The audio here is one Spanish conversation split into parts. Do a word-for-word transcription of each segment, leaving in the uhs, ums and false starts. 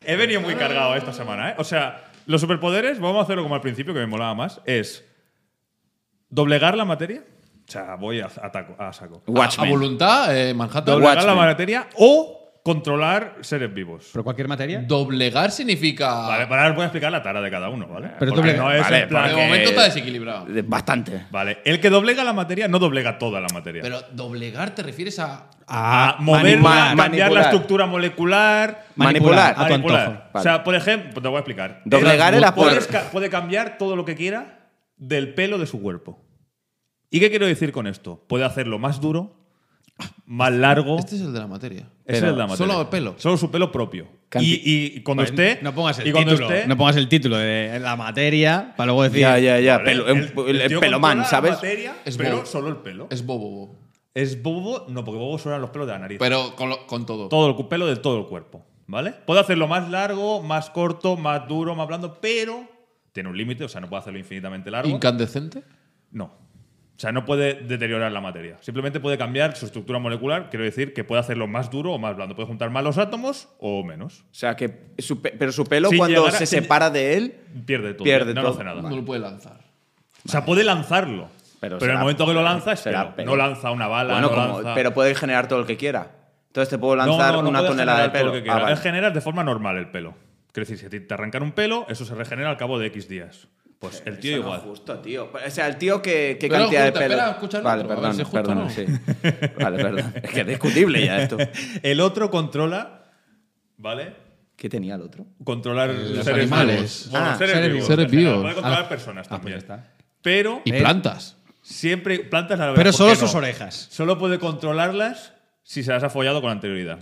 He venido muy cargado esta semana, ¿eh? O sea, los superpoderes, vamos a hacerlo como al principio, que me molaba más, es doblegar la materia. O sea, voy a, a, taco, a saco. A, a voluntad, eh, Manhattan. Doblegar Watchmen. la materia o controlar seres vivos. ¿Pero cualquier materia? Doblegar significa. Vale, para ahora voy a explicar la tara de cada uno, ¿vale? Pero Porque doble- no es Vale, en plan de que- momento está desequilibrado. Bastante. Vale, el que doblega la materia no doblega toda la materia. Pero doblegar te refieres a. a moverla, manipular. cambiar Manipular. la estructura molecular. Manipular. A tu Manipular. antojo. O sea, por ejemplo, te voy a explicar. Doblegar el apoyo. Puedes ca- puede cambiar todo lo que quiera del pelo de su cuerpo. ¿Y qué quiero decir con esto? Puede hacerlo más duro, más largo. Este es el de la materia. Ese es el de la materia. Solo el pelo. Solo su pelo propio. Canti- Y, y cuando esté. No pongas el y cuando título. esté- No pongas el título de la materia para luego decir. Ya, ya, ya. Vale, Pelo- el, el, el tío pelomán, controla ¿sabes? La materia, Es pero bobo. solo el pelo. Es bobo. Es bobo, no, porque bobo son los pelos de la nariz. Pero con, lo- con todo. Todo el cu- pelo de todo el cuerpo, ¿vale? Puede hacerlo más largo, más corto, más duro, más blando, pero tiene un límite, o sea, no puede hacerlo infinitamente largo. Incandescente. No. O sea, no puede deteriorar la materia. Simplemente puede cambiar su estructura molecular. Quiero decir que puede hacerlo más duro o más blando. Puede juntar más los átomos o menos. O sea, que su pe- pero su pelo Sin cuando llegar a- se sin- separa de él, Pierde todo. Pierde no todo. hace nada. No lo puede lanzar. O sea, puede lanzarlo. Pero Pero, en el será- momento que lo lanza es será pelo. pelo. No lanza una bala, bueno, no como- lanza… pero puede generar todo el que quiera. Entonces te puedo No, lanzar no, no una puedes tonelada de generar todo pelo. lo que Ah, quieras. vale. Es generar de forma normal el pelo. Quiero decir, si a ti te arrancan un pelo, eso se regenera al cabo de X días. Pues el tío Eso no igual. es justo, tío. O sea, el tío que, que Pero cantidad justo, de pelo. espera, escucha el vale, otro, a ver perdón, si es justo o perdón, no. sí. Vale, perdón. Es que es discutible ya esto. El otro controla, ¿vale? ¿Qué tenía el otro? Controlar los seres animales. vivos. Bueno, Ah, seres, seres vivos. vivos. en general. Seres Puede controlar Ah. personas Ah, pues también. ya está. Pero Y plantas. siempre plantas a la vez. Pero ¿por solo qué sus no? orejas. Solo puede controlarlas si se las ha follado con anterioridad.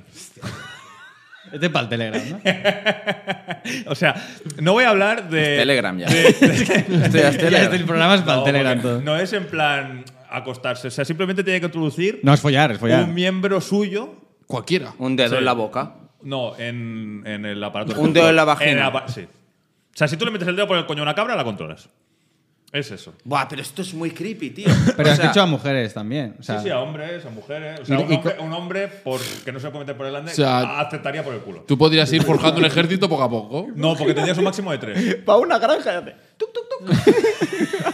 Este es para el Telegram, ¿no? O sea, no voy a hablar de. Telegram ya. de- Esto ya es Ya, Telegram. este el programa es para No, el Telegram porque todo. no es en plan acostarse. O sea, simplemente tiene que introducir No es follar, es follar. un miembro suyo. Cualquiera. Un dedo Sí. en la boca. No, en, en el aparato. Un dedo en la vagina. apa- sí. O sea, si tú le metes el dedo por el coño a una cabra, la controlas. Es eso. Buah, pero esto es muy creepy, tío. Pero O has sea, dicho a mujeres también. O sea, sí, sí, a hombres, a mujeres. O sea, Y- un, y hombre, co- un hombre por, que no se le puede meter por el delante, O sea, aceptaría por el culo. Tú podrías ir forjando un ejército poco a poco. No, porque tendrías un máximo de tres. Pa' una granja. hace tuc, tuc, tuc.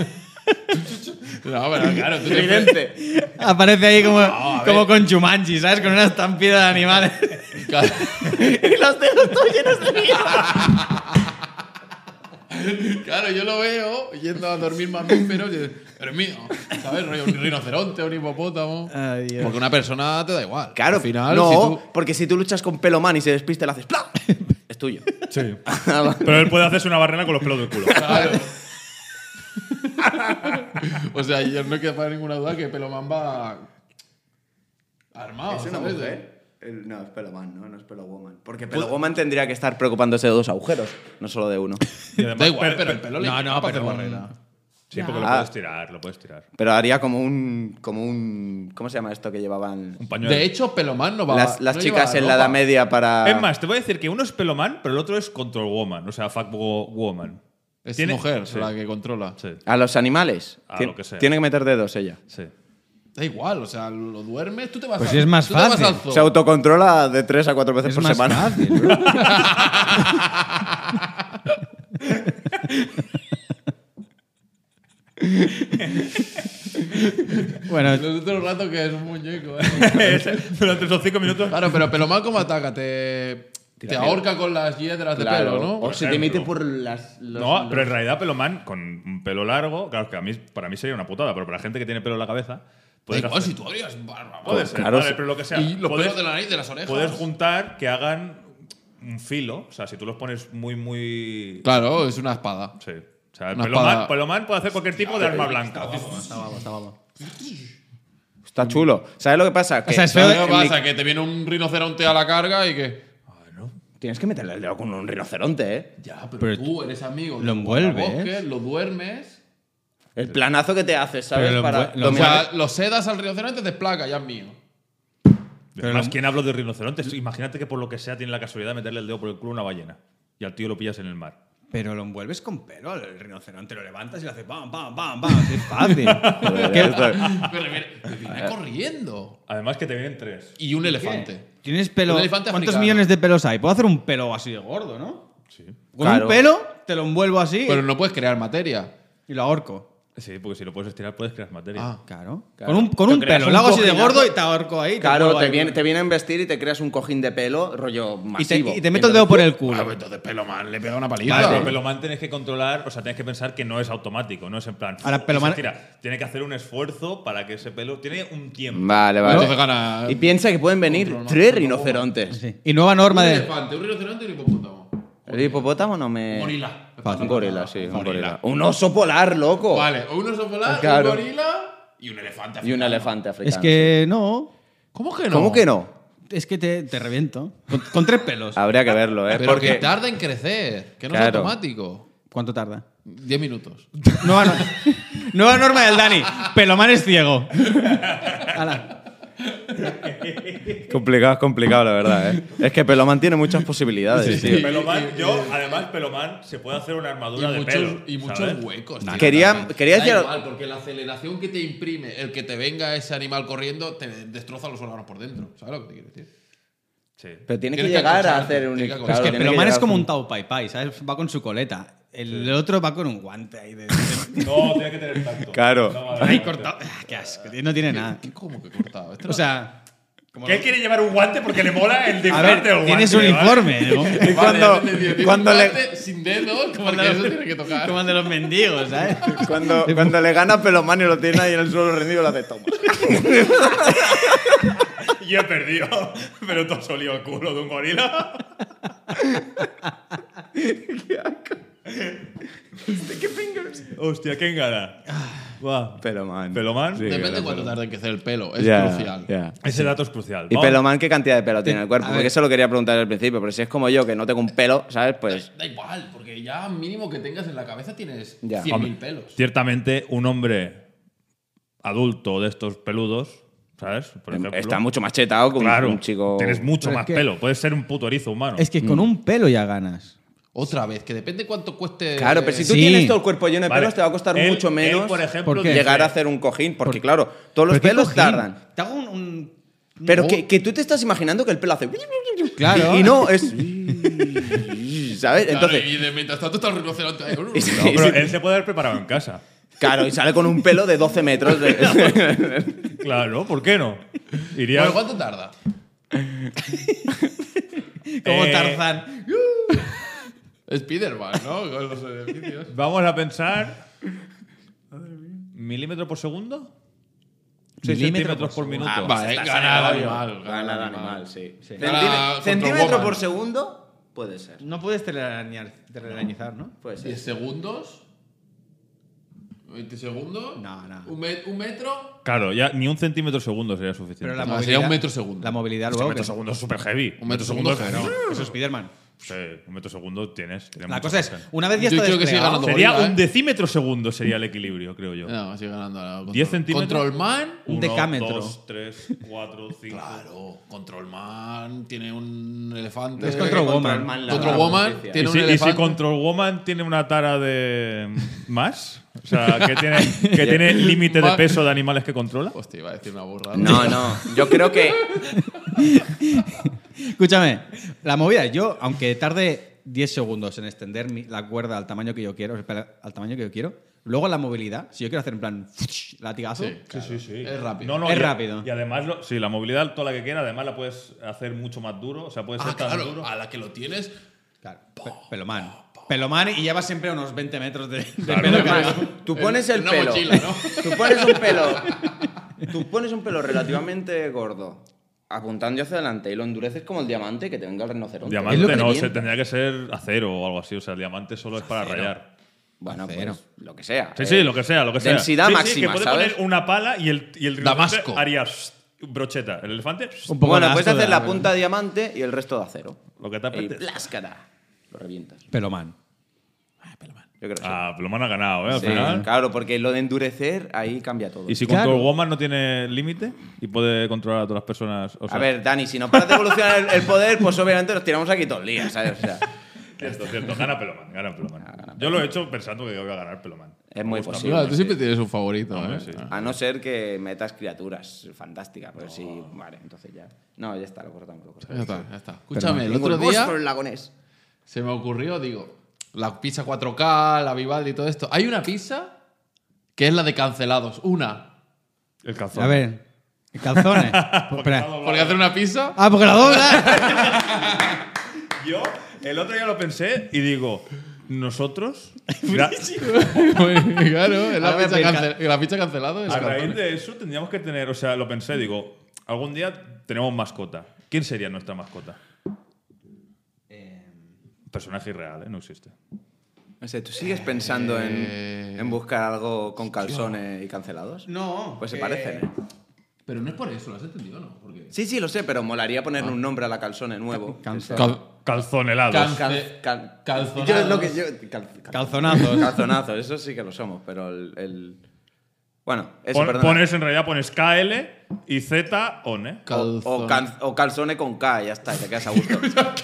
No, pero claro, tú te Tridente. aparece ahí como, a como ver. con Chumanchi, ¿sabes? Con una estampida de animales. Claro, Y los dedos todos llenos de mierda. claro, yo lo veo yendo a dormir mamíferos y pero es mío, ¿sabes? Rollo, Un rinoceronte, un hipopótamo. Ay, Dios. Porque una persona te da igual. Claro, Al final, no, si tú. porque si tú luchas con Pelomán y se despiste, le haces ¡plá! Es tuyo. Sí. Pero él puede hacerse una barrena con los pelos del culo. Claro. O sea, yo no queda para ninguna duda que Pelomán va armado. ¿Es una ¿sabes? mujer? El- no, es Pelomán, ¿no? No es Pelowoman. Porque Pelowoman tendría que estar preocupándose de dos agujeros, no solo de uno. Y además, Da igual, pero- pero el pelo le No, queda no, para pero hacer barrera. Sí, porque lo Ah. puedes tirar, lo puedes tirar. Pero haría como un. como un. ¿Cómo se llama esto que llevaban Un pañuelo. De hecho, Pelomán no va las, las no chicas lleva en la ropa. Edad Media para. Es más, te voy a decir que uno es Pelomán, pero el otro es Control Woman, o sea, Fuck Woman. Es Tiene- mujer sí. la que controla. Sí, A los animales. A Tien- lo que sea. Tiene que meter dedos ella. sí. Da igual, o sea, lo duermes, tú te vas Pues a- si es más tú te vas fácil. al zoo. Se autocontrola de tres a cuatro veces Es por más semana. fácil, bro. Bueno, Los otros rato que es un muñeco. ¿eh? Durante esos cinco minutos. Claro, pero Pelomán, ¿cómo ataca? Te, te ahorca con las hiedras de pelo, ¿no? O se te ejemplo. mete por las. los- No, los- pero en realidad Pelomán, con un pelo largo, claro que a mí, para mí sería una putada, pero para la gente que tiene pelo en la cabeza, Da puedes igual, hacer- si tú harías barba. Puede ¿no? ser, Claro, vale, sí. pero lo que sea. Y los puedes, pelos de la nariz, de las orejas. puedes juntar que hagan un filo, o sea, si tú los pones muy, muy… Claro, es una espada. Sí. O sea, el Una Pelomán, espada. Pelomán puede hacer cualquier tipo de arma blanca. Está chulo. ¿Sabes lo que pasa? Que O sea, es ¿Sabes feo- qué en mi- pasa? Que te viene un rinoceronte a la carga y que. Tienes que meterle el dedo con un rinoceronte, ¿eh? Ya, pero, Pero tú eres amigo. lo del envuelves. guardabosques, lo duermes. El planazo que te haces, ¿sabes? Pero lo Para envuel- lo O dominar- sea, lo sedas al rinoceronte, te placa, ya es mío. Además, ¿quién habló de rinocerontes? Imagínate que por lo que sea tiene la casualidad de meterle el dedo por el culo a una ballena y al tío lo pillas en el mar. Pero lo envuelves con pelo al rinoceronte, lo levantas y le haces pam, pam, pam, pam. Es fácil. ¿Qué? Pero viene, viene corriendo. Además que te vienen tres. Y un elefante. ¿Tienes pelo? Un elefante ¿Cuántos africano. millones de pelos hay? Puedo hacer un pelo así de gordo, ¿no? Sí. Con Claro. un pelo te lo envuelvo así Pero no puedes crear materia. y lo ahorco. Sí, porque si lo puedes estirar puedes crear materia. Ah. Claro. Claro. Con un, con Te un creas pelo. un Lo hago así de cojinazo. gordo y te ahorco ahí. Claro, envuelvo te ahí. viene, te viene a investir y te creas un cojín de pelo, rollo Y te, masivo. y te meto el dedo por el Ah, culo. pues entonces Peloman le pega una paliza. Vale, pero Peloman tienes que controlar, o sea, tienes que pensar que no es automático, no es en plan. Ahora, Peloman- Tira, tiene que hacer un esfuerzo para que ese pelo. Tiene un tiempo. Vale, vale. Entonces gana. Y piensa que pueden venir Control, ¿no? tres Control, rinocerontes. Sí. Y nueva norma Un de. elefante, un rinoceronte y un hipopótamo. El hipopótamo no me. Un gorila. Un gorila, sí, un Gorila. gorila. Un oso polar, loco. Vale, o un oso polar, Claro. un gorila y un elefante Y un africano. elefante africano. Es que no. ¿Cómo que no? ¿Cómo que no? Es que te, te reviento. Con, con tres pelos. Habría que verlo, ¿eh? Pero Porque que tarda en crecer, que no es Claro. automático. ¿Cuánto tarda? Diez minutos. Nueva, no- nueva norma del Dani. Peloman es ciego. Hala. complicado, es complicado, la verdad, ¿eh? Es que Peloman tiene muchas posibilidades, tío. Peloman, yo, además, Peloman se puede hacer una Y armadura de muchos, pelo. y muchos ¿sabes? huecos. tío, Quería- también. quería Da decir- igual, porque la aceleración que te imprime el que te venga ese animal corriendo te destroza los órganos por dentro. ¿Sabes lo que te quiero decir? Sí. Pero tiene que Tienes que llegar a acocharte, hacer un. tienes que Es claro, que tiene Peloman llegar es a como hacer un Tao Pai Pai, ¿sabes? Va con su coleta. El otro va con un guante ahí de. de- No, tiene que tener tacto. Claro. No, vale, ahí vale. cortado. Ah, qué asco, tío, no tiene nada. ¿Qué, ¿Cómo que cortado? Este O no- sea. como ¿Qué lo- quiere llevar un guante porque le mola el A disfraz ver, del guante? tienes ¿vale? uniforme, ¿no? Y Vale, cuando, ya te entendí, tiene cuando, un le, guante sin dedos, porque eso tiene que tocar. Como el de los mendigos, ¿sabes? cuando, cuando le gana Peloman y lo tiene ahí en el suelo rendido, lo hace toma. Yo he perdido, pero tú has solido el culo de un gorila. ¿Qué fingers? Hostia, ¿quién gana? Va. Peloman. Peloman. Sí, Depende claro, cuánto Peloman. tarde en crecer el pelo. Es Ya, crucial. ya. Ese dato es crucial. Y Vamos. Peloman, ¿qué cantidad de pelo tiene en el cuerpo? a Porque ver. eso lo quería preguntar al principio, pero si es como yo, que no tengo un pelo, ¿sabes? Pues. Da igual, porque ya mínimo que tengas en la cabeza tienes Ya. cien mil Hombre, pelos. Ciertamente, un hombre adulto de estos peludos, ¿sabes? Por ejemplo. Está mucho más chetado que un, Claro, un chico. tienes mucho Pero es más que- pelo. Puedes ser un puto erizo humano. Es que con un pelo ya ganas. Otra vez, que depende cuánto cueste. Claro, pero si tú Sí. tienes todo el cuerpo lleno de Vale. pelos, te va a costar Él- mucho él, menos por ejemplo, ¿Por qué? llegar dice- a hacer un cojín. Porque, claro, todos los ¿Pero qué pelos cojín? tardan. Te hago un. un- Pero No. que, que tú te estás imaginando que el pelo hace. Claro. Y, y no, es. ¿Sabes? Claro, Entonces. y de mientras tanto está el rinoceronte ahí. y sí, No, pero sí, él se puede haber preparado en casa. claro, y sale con un pelo de doce metros. de- Claro, ¿por qué no? Iría. Bueno, ¿cuánto tarda? Como Eh, Tarzán. Spiderman, ¿no? Con los edificios. Vamos a pensar. ¿Milímetro por segundo? seis Milímetro centímetros por por minuto. Ah, vale, Estás gana en el el hoyo. animal. Gana el animal, sí. Gana Centime- Control Centímetro Woman. por segundo, puede ser. No puedes telearañar- telearañizar, ¿no? Puede ser. diez segundos. veinte segundos. No, no. Un, met- un metro. Claro, ya ni un centímetro segundo sería suficiente. Pero la No, movilidad, sería un metro segundo. La movilidad un luego. metro que- segundo es súper heavy. Un metro segundo es claro. genial. Eso es Spiderman. Sí, un metro segundo tienes. tienes La mucha cosa es, margen. una vez ya Yo está creo que sigue desplegado, ganando. Sería gorila, un ¿eh? decímetro segundo sería el equilibrio, creo yo. No, sigue ganando la Control. diez centímetros. Control Man. Un Uno, decámetro. dos, tres, cuatro, cinco. Claro, Control Man tiene un elefante. Es Control Woman. Man, la Control gran Woman noticia. tiene ¿Y un si, y si elefante. Control Woman tiene una tara de más? O sea, que tiene, que tiene límite de Ma- peso de animales que controla. Hostia, iba a decir una burrada. No, no. Yo creo que. Escúchame, la movida, yo, aunque tarde diez segundos en extender mi- la cuerda al tamaño que yo quiero, espera, al tamaño que yo quiero, luego la movilidad, si yo quiero hacer en plan latigazo, Sí, claro. Sí, sí, sí. Es rápido. No, no, Es y- rápido. Y además, lo- sí, la movilidad, toda la que quiera, además la puedes hacer mucho más duro. O sea, puede ser Ah, tan claro, duro. a la que lo tienes. claro, pe- pelomán. Pelomán y lleva siempre unos veinte metros de, de Claro. pelo Además, cargado. tú pones el en una pelo. mochila, ¿no? Tú pones un pelo. Tú pones un pelo relativamente gordo, apuntando hacia adelante, y lo endureces como el diamante que te venga el rinoceronte. Es lo Diamante que no, revienta. se, tendría que ser acero o algo así. O sea, el diamante solo es para rayar. Bueno, Acero. pues lo que sea. Sí, Eh, sí, lo que sea, lo que sea. densidad Sí, sí, máxima, que puede ¿sabes? poner una pala y el, y el rinoceronte Damasco. haría shh, brocheta. El elefante, shh, Un poco Bueno, de puedes asco hacer de la punta de diamante y el resto de acero. lo que te Y apetece. pláscara. Lo revientas. Pelomán. Yo creo que sí. Ah, Plumón ha ganado, ¿eh? Al Sí, final. claro, porque lo de endurecer ahí cambia todo. Y si Claro. Control Woman no tiene límite y puede controlar a todas las personas. O sea, A ver, Dani, si no paras de evolucionar el, el poder, pues obviamente nos tiramos aquí todo el día, ¿sabes? O sea, Cierto, cierto. Gana Peloman, gana Peloman. Yo lo he hecho pensando que iba a ganar Peloman. Es Me muy gusta posible. Claro, Peloman, tú siempre tienes un favorito, Hombre, ¿eh? sí. Ah. A no ser que metas criaturas fantásticas. Pero sí, vale, entonces ya. No, ya está, lo cortamos. Lo cortamos. Ya está, ya está. Escúchame, el Tengo otro el boss día por el lagonés. se me ocurrió, digo, la pizza cuatro K, la Vivaldi y todo esto. Hay una pizza que es la de cancelados. Una. El calzón. A ver, calzones. Espera. Porque hacer una pizza. Ah, porque la dobla. Yo el otro día lo pensé y digo, nosotros, gra- Claro, es la, Ahora pizza me cance- la pizza cancelado. Es a raíz calzones. de eso tendríamos que tener, o sea, lo pensé, digo, algún día tenemos mascota. ¿Quién sería nuestra mascota? Personaje irreal, ¿eh? No existe. No sé, ¿tú sigues pensando en, Eh, en buscar algo con calzones y cancelados? No. Pues se que- parecen, ¿eh? Pero no es por eso, ¿lo has entendido o no? Porque... Sí, sí, lo sé, pero molaría ponerle un nombre a la calzone nuevo. Cance- Cal- Calzonelados. Can- Cal- cal- Calzonados. Yo es lo que yo. cal- cal- Calzonazos. Calzonazos, eso sí que lo somos, pero el. el- Bueno, eso, Pon- perdona. pones, en realidad pones K L y Z on, ¿eh? O, Calzone. o cal- o calzone con K, ya está, y te quedas a gusto.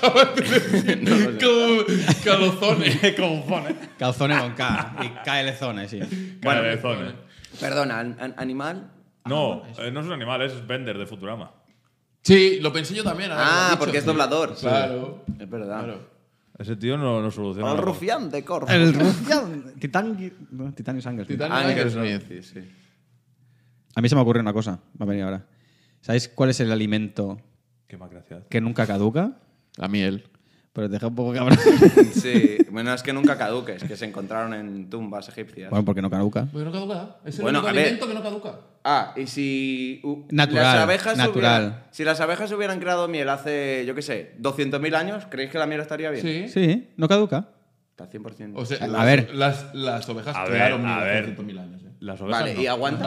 No lo sé. Cal- Calzones. Calzones. Calzones con K. Y K L zones, sí. Bueno, calzones. Perdona, an- an- animal. No, eh, no es un animal, es Bender de Futurama. Sí, lo pensé yo también. ahora que lo has Ah, dicho, porque es sí. doblador. Claro. Es verdad. Claro. Ese tío no, no soluciona. El nada. rufián de Corvo. El rufián. Titán. no, Titán y sangre. Titanic Ángel Smith. Smith, sí, sí. A mí se me ocurre una cosa. Va a venir ahora. ¿Sabéis cuál es el alimento Qué más gracias. que nunca caduca? La miel. Pero te deja un poco cabrón. Sí, bueno, es que nunca caduques, que se encontraron en tumbas egipcias. Bueno, porque no caduca. Porque no caduca. Es el Bueno, único a ver. alimento que no caduca. Ah, y si uh, Natural, las abejas natural. hubieran- si las abejas hubieran creado miel hace, yo qué sé, doscientos mil años, ¿creéis que la miel estaría bien? Sí. Sí, no caduca. Está cien por ciento. O sea, A las, ver. Las, las ovejas A ver, crearon a miel hace ver. doscientos mil años. ¿eh? Las ovejas Vale, no. ¿y aguanta?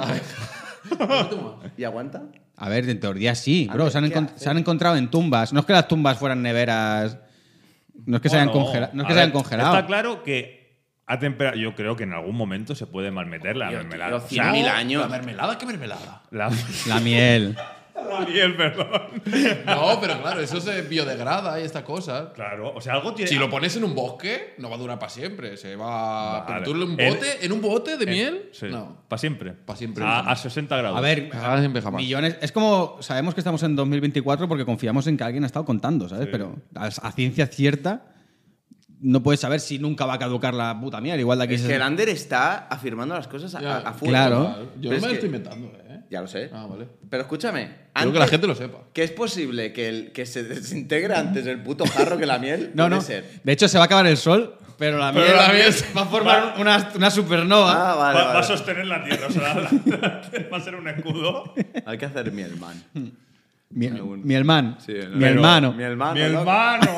No tengo más. ¿Y aguanta? A ver, en teoría sí, A bro. ver, Se han, ¿qué encont- hace? se han encontrado en tumbas. No es que las tumbas fueran neveras. No es que se hayan, Bueno, congela- no es a que se hayan ver, congelado. Está claro que a temperatura. Yo creo que en algún momento se puede malmeter la Tío, mermelada. tío, O sea, cien mil años. ¿La mermelada? ¿Qué mermelada? la, La miel. la miel, perdón. No, pero claro, eso se biodegrada y esta cosa. Claro, o sea, algo tiene. Si lo pones en un bosque, no va a durar para siempre. Se va. Vale. Pero tú en un En- bote, en un bote de en- miel. Sí. No. Para siempre. Pa' siempre. A, a sesenta grados. A ver, Ahora siempre jamás. millones. Es como. Sabemos que estamos en dos mil veinticuatro porque confiamos en que alguien ha estado contando, ¿sabes? Pero a, a ciencia cierta. No puedes saber si nunca va a caducar la puta miel. Igual de aquí Es se- que el Ander está afirmando las cosas a, Ya. a- a full. Claro. Yo Pero no es me lo que- estoy inventando, ¿eh? Ya lo sé. Ah, vale. Pero escúchame. Quiero que la gente lo sepa. Que es posible que, el, que se desintegre antes el puto jarro que la miel. No, Puede no. ser. De hecho, se va a acabar el sol, pero la Pero miel, la miel va a formar una, una supernova. Ah, vale, va, va a vale. sostener la tierra. O sea, la- la- va a ser un escudo. Hay que hacer miel, man. Mi, Algún- mi hermano. Sí, mi pero- hermano. Mi hermano. Mi loco. hermano.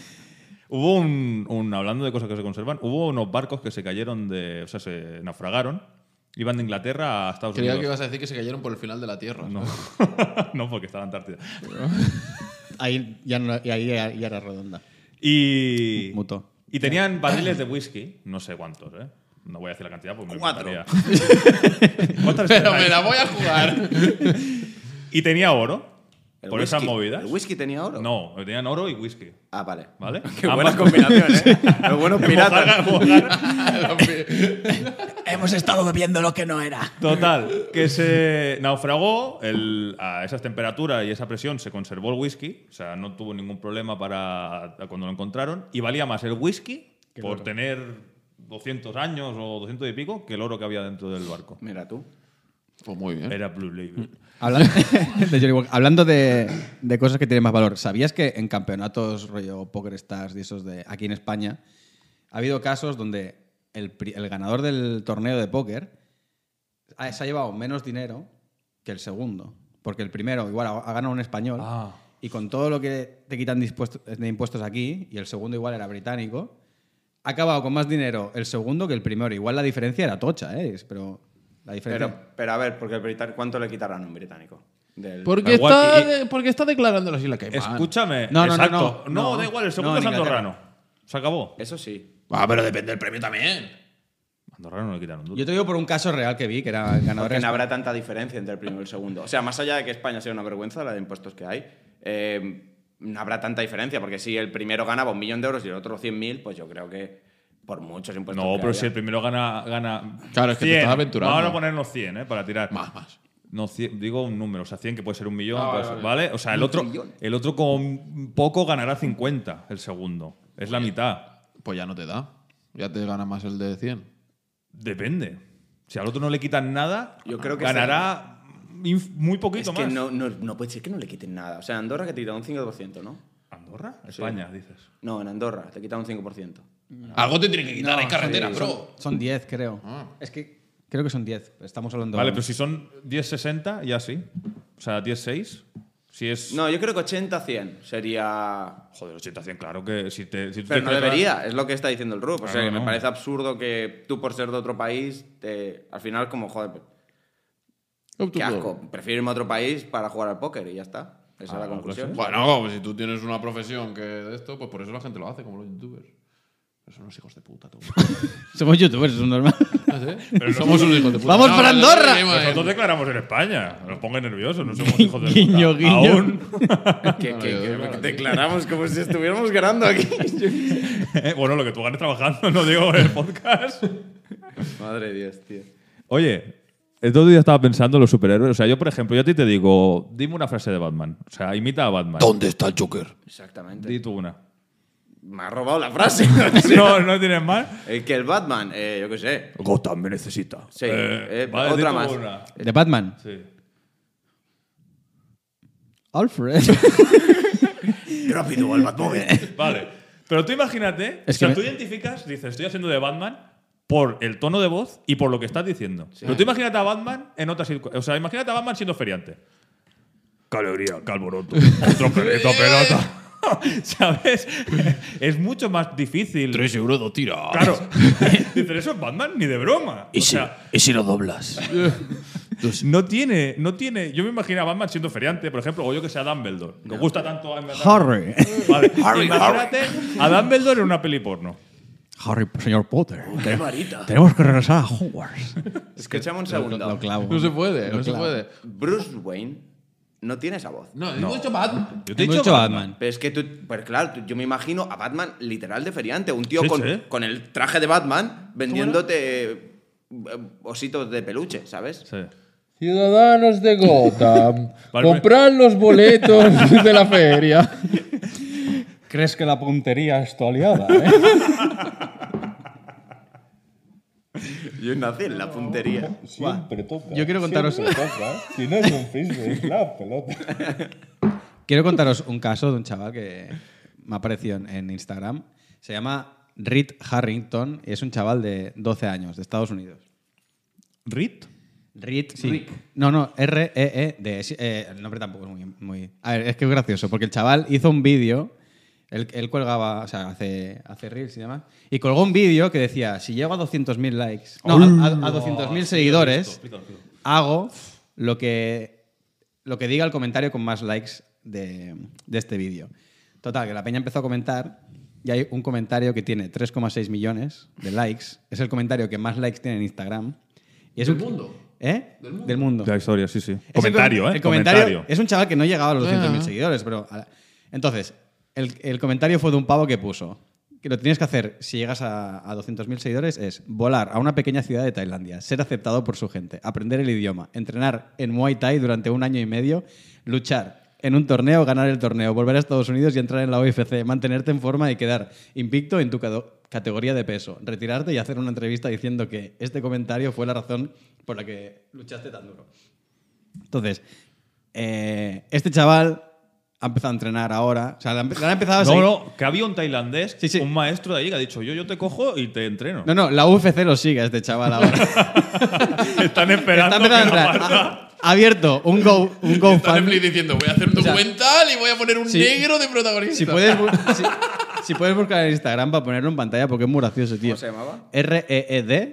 Hubo un, un- hablando de cosas que se conservan, hubo unos barcos que se cayeron de, o sea, se naufragaron, iban de Inglaterra a Estados Creía que Unidos. ibas a decir que se cayeron por el final de la Tierra. No, no, porque estaba en Antártida. Ahí ya, no, y ahí ya, ya era redonda. Y, Mutó. y tenían barriles de whisky, no sé cuántos, ¿eh? No voy a decir la cantidad porque me Cuatro. mataría. ¿Cuántas Pero tenéis? me la voy a jugar. Y tenía oro, El por whisky- esas movidas. ¿El whisky tenía oro? No, tenían oro y whisky. Ah, vale. ¿Vale? Qué Ambas- buena combinación, ¿eh? Los buenos piratas. Mojar- mojar. Hemos estado bebiendo lo que no era. Total, que se naufragó el- a esas temperaturas y esa presión se conservó el whisky, o sea, no tuvo ningún problema para cuando lo encontraron y valía más el whisky por tener doscientos años o doscientos y pico que el oro que había dentro del barco. Mira tú. Pues muy bien. Era Blue Label. Hablando de, Johnny Walker, hablando de, de cosas que tienen más valor, ¿sabías que en campeonatos rollo Poker Stars y esos de aquí en España ha habido casos donde el, pri- el ganador del torneo de póker ha- se ha llevado menos dinero que el segundo? Porque el primero igual ha, ha ganado un español Ah. y con todo lo que te quitan de impuestos, de impuestos aquí, y el segundo igual era británico, ha acabado con más dinero el segundo que el primero. Igual la diferencia era tocha, ¿eh? Pero la diferencia... Pero, pero a ver, porque el británico, ¿cuánto le quitarán a un británico? Del- Porque, Pero igual- está, y- de- porque está declarando las Islas Caimán. Escúchame, No, no, no, exacto. no, no. da igual, el segundo No, es en Inglaterra. andorrano. Se acabó. Eso sí. Ah, pero depende del premio también. Andorrano no le quitaron duro. Yo te digo por un caso real que vi, que era el ganador... Porque no espa- habrá tanta diferencia entre el primero y el segundo. O sea, más allá de que España sea una vergüenza, la de impuestos que hay, eh, no habrá tanta diferencia, porque si el primero ganaba un millón de euros y el otro cien mil, pues yo creo que por muchos impuestos No, que pero haya. si el primero gana, gana Claro, es que te cien, estás aventurando. vamos a ponernos cien, ¿eh? Para tirar. Más, más. No, cien, digo un número, o sea, cien que puede ser un millón, Ah, puede vale, ser- vale. ¿vale? O sea, el Un otro, trillón. el otro con poco ganará cincuenta, el segundo. Es la mitad. Pues ya no te da. Ya te gana más el de cien. Depende. Si al otro no le quitan nada, Yo creo que ganará inf- muy Es poquito que más. no, no, no puede ser que no le quiten nada. O sea, en Andorra que te quitan un cinco por ciento, ¿no? ¿Andorra? España, dices. No, en Andorra te quitan un cinco por ciento. Algo te tiene que quitar, hay carretera, sí, bro. Son, son diez, creo. Ah. Es que creo que son diez. Estamos hablando. Vale, pero si son diez sesenta, ya sí. O sea, diez seis. Si es. No, yo creo que ochenta cien sería... Joder, ochenta cien, claro que si te. Si tú Pero te no crees- debería, es lo que está diciendo el Rub. O sea, Claro, que me no. parece absurdo que tú por ser de otro país, te, al final como, joder, qué asco. Prefiero irme a otro país para jugar al póker y ya está. Esa Ah, es la pues conclusión. sí. Bueno, pues si tú tienes una profesión que de esto, pues por eso la gente lo hace, como los youtubers. Pero son unos hijos de puta, todos. Somos youtubers, es normal. ¿Ah, sí? Pero somos unos hijos de puta. ¡Vamos para no, Andorra! no, no, no, no, Nosotros declaramos en España. Nos pongan nerviosos, no somos hijos de puta. Guiño, guiño. Aún. Que, No, que- yo que digo, claro, declaramos como si estuviéramos ganando aquí. Bueno, lo que tú ganes trabajando, no digo en el podcast. Madre de Dios, tío. Oye, el otro día estaba pensando en los superhéroes. O sea, yo, por ejemplo, yo a ti te digo, dime una frase de Batman. O sea, imita a Batman. ¿Dónde está el Joker? Exactamente. Di tú una. Me has robado la frase. No, no tienes más. Eh, que el Batman, eh, yo qué sé. Gotham me necesita. Sí, Eh, eh, vale, di otra tú más. una. De Batman. Sí. Alfred. Rápido, al Batmóvil. Vale. Pero tú imagínate, Es o sea, que tú me- identificas, dices, estoy haciendo de Batman por el tono de voz y por lo que estás diciendo. Pero tú imagínate a Batman en otras circunstancias. O sea, imagínate a Batman siendo feriante. ¡Qué alegría, qué alboroto! ¡Otro perrito pelota! ¿Sabes? Es mucho más difícil. Tres euros do tira. Claro. Dices, eso es Batman ni de broma. O sea, ¿Y si lo doblas? no tiene, no tiene. Yo me imagino a Batman siendo feriante, por ejemplo, o yo que sea Dumbledore. Que os gusta tanto. Harry. Vale. Imagínate a Dumbledore en una peli porno. Harry, señor Potter. ¡Qué varita! Tenemos que regresar a Hogwarts. Escúchame un Lo, segundo. lo clavo. No se puede, Lo no se clavo. puede. Bruce Wayne no tiene esa voz. No, hemos dicho Batman. Yo te he Hemos dicho dicho Batman. Batman. Pero es que tú, pues claro, tú- yo me imagino a Batman literal de feriante, un tío Sí, con, sí. con el traje de Batman vendiéndote eh, ositos de peluche, ¿sabes? Sí. Ciudadanos de Gotham, Vale, comprad los boletos de la feria. ¿Crees que la puntería es tu aliada? ¿eh? Yo nací en la puntería. Siempre toca. Yo quiero contaros- siempre toca. Si no es un frisbee, es la pelota. Quiero contaros un caso de un chaval que me ha aparecido en, en Instagram. Se llama Reed Harrington y es un chaval de doce años, de Estados Unidos. ¿Rit? Reed, sí. No, no, R E E D. Es- eh, el nombre tampoco es muy, muy... A ver, es que es gracioso, porque el chaval hizo un vídeo, él, él colgaba, o sea, hace, hace reels y demás, y colgó un vídeo que decía, si llego a doscientos mil likes, no, a, a- a doscientos mil seguidores, hago lo que, lo que diga el comentario con más likes de, de este vídeo. Total, que la peña empezó a comentar y hay un comentario que tiene tres coma seis millones de likes. Es el comentario que más likes tiene en Instagram. Y es ¿Del un, mundo? ¿Eh? Del mundo. La historia, sí, sí. Es el Comentario, com- ¿eh? el comentario, Comentario. Es un chaval que no llegaba a los doscientos mil Ah. seguidores, pero... a- Entonces, el, el comentario fue de un pavo que puso que lo que tienes que hacer si llegas a, a doscientos mil seguidores es volar a una pequeña ciudad de Tailandia, ser aceptado por su gente, aprender el idioma, entrenar en Muay Thai durante un año y medio, luchar en un torneo, ganar el torneo, volver a Estados Unidos y entrar en la U F C, mantenerte en forma y quedar invicto en tu cado- categoría de peso, retirarte y hacer una entrevista diciendo que este comentario fue la razón por la que luchaste tan duro. Entonces, eh, este chaval ha empezado a entrenar ahora. O sea, le han, le han empezado a No, seguir- no, que había un tailandés, Sí, sí. un maestro de ahí que ha dicho, yo, yo te cojo y te entreno. No, no, la U F C lo sigue a este chaval ahora. Están esperando Está empezando a que la entrar. parta- Ha abierto un Go, un Está GoFundMe. Netflix diciendo, voy a hacer un O sea, documental y voy a poner un sí. negro de protagonista. Si puedes, bu- si, si puedes buscar en Instagram para ponerlo en pantalla porque es muy gracioso, tío. ¿Cómo se llamaba? R E E D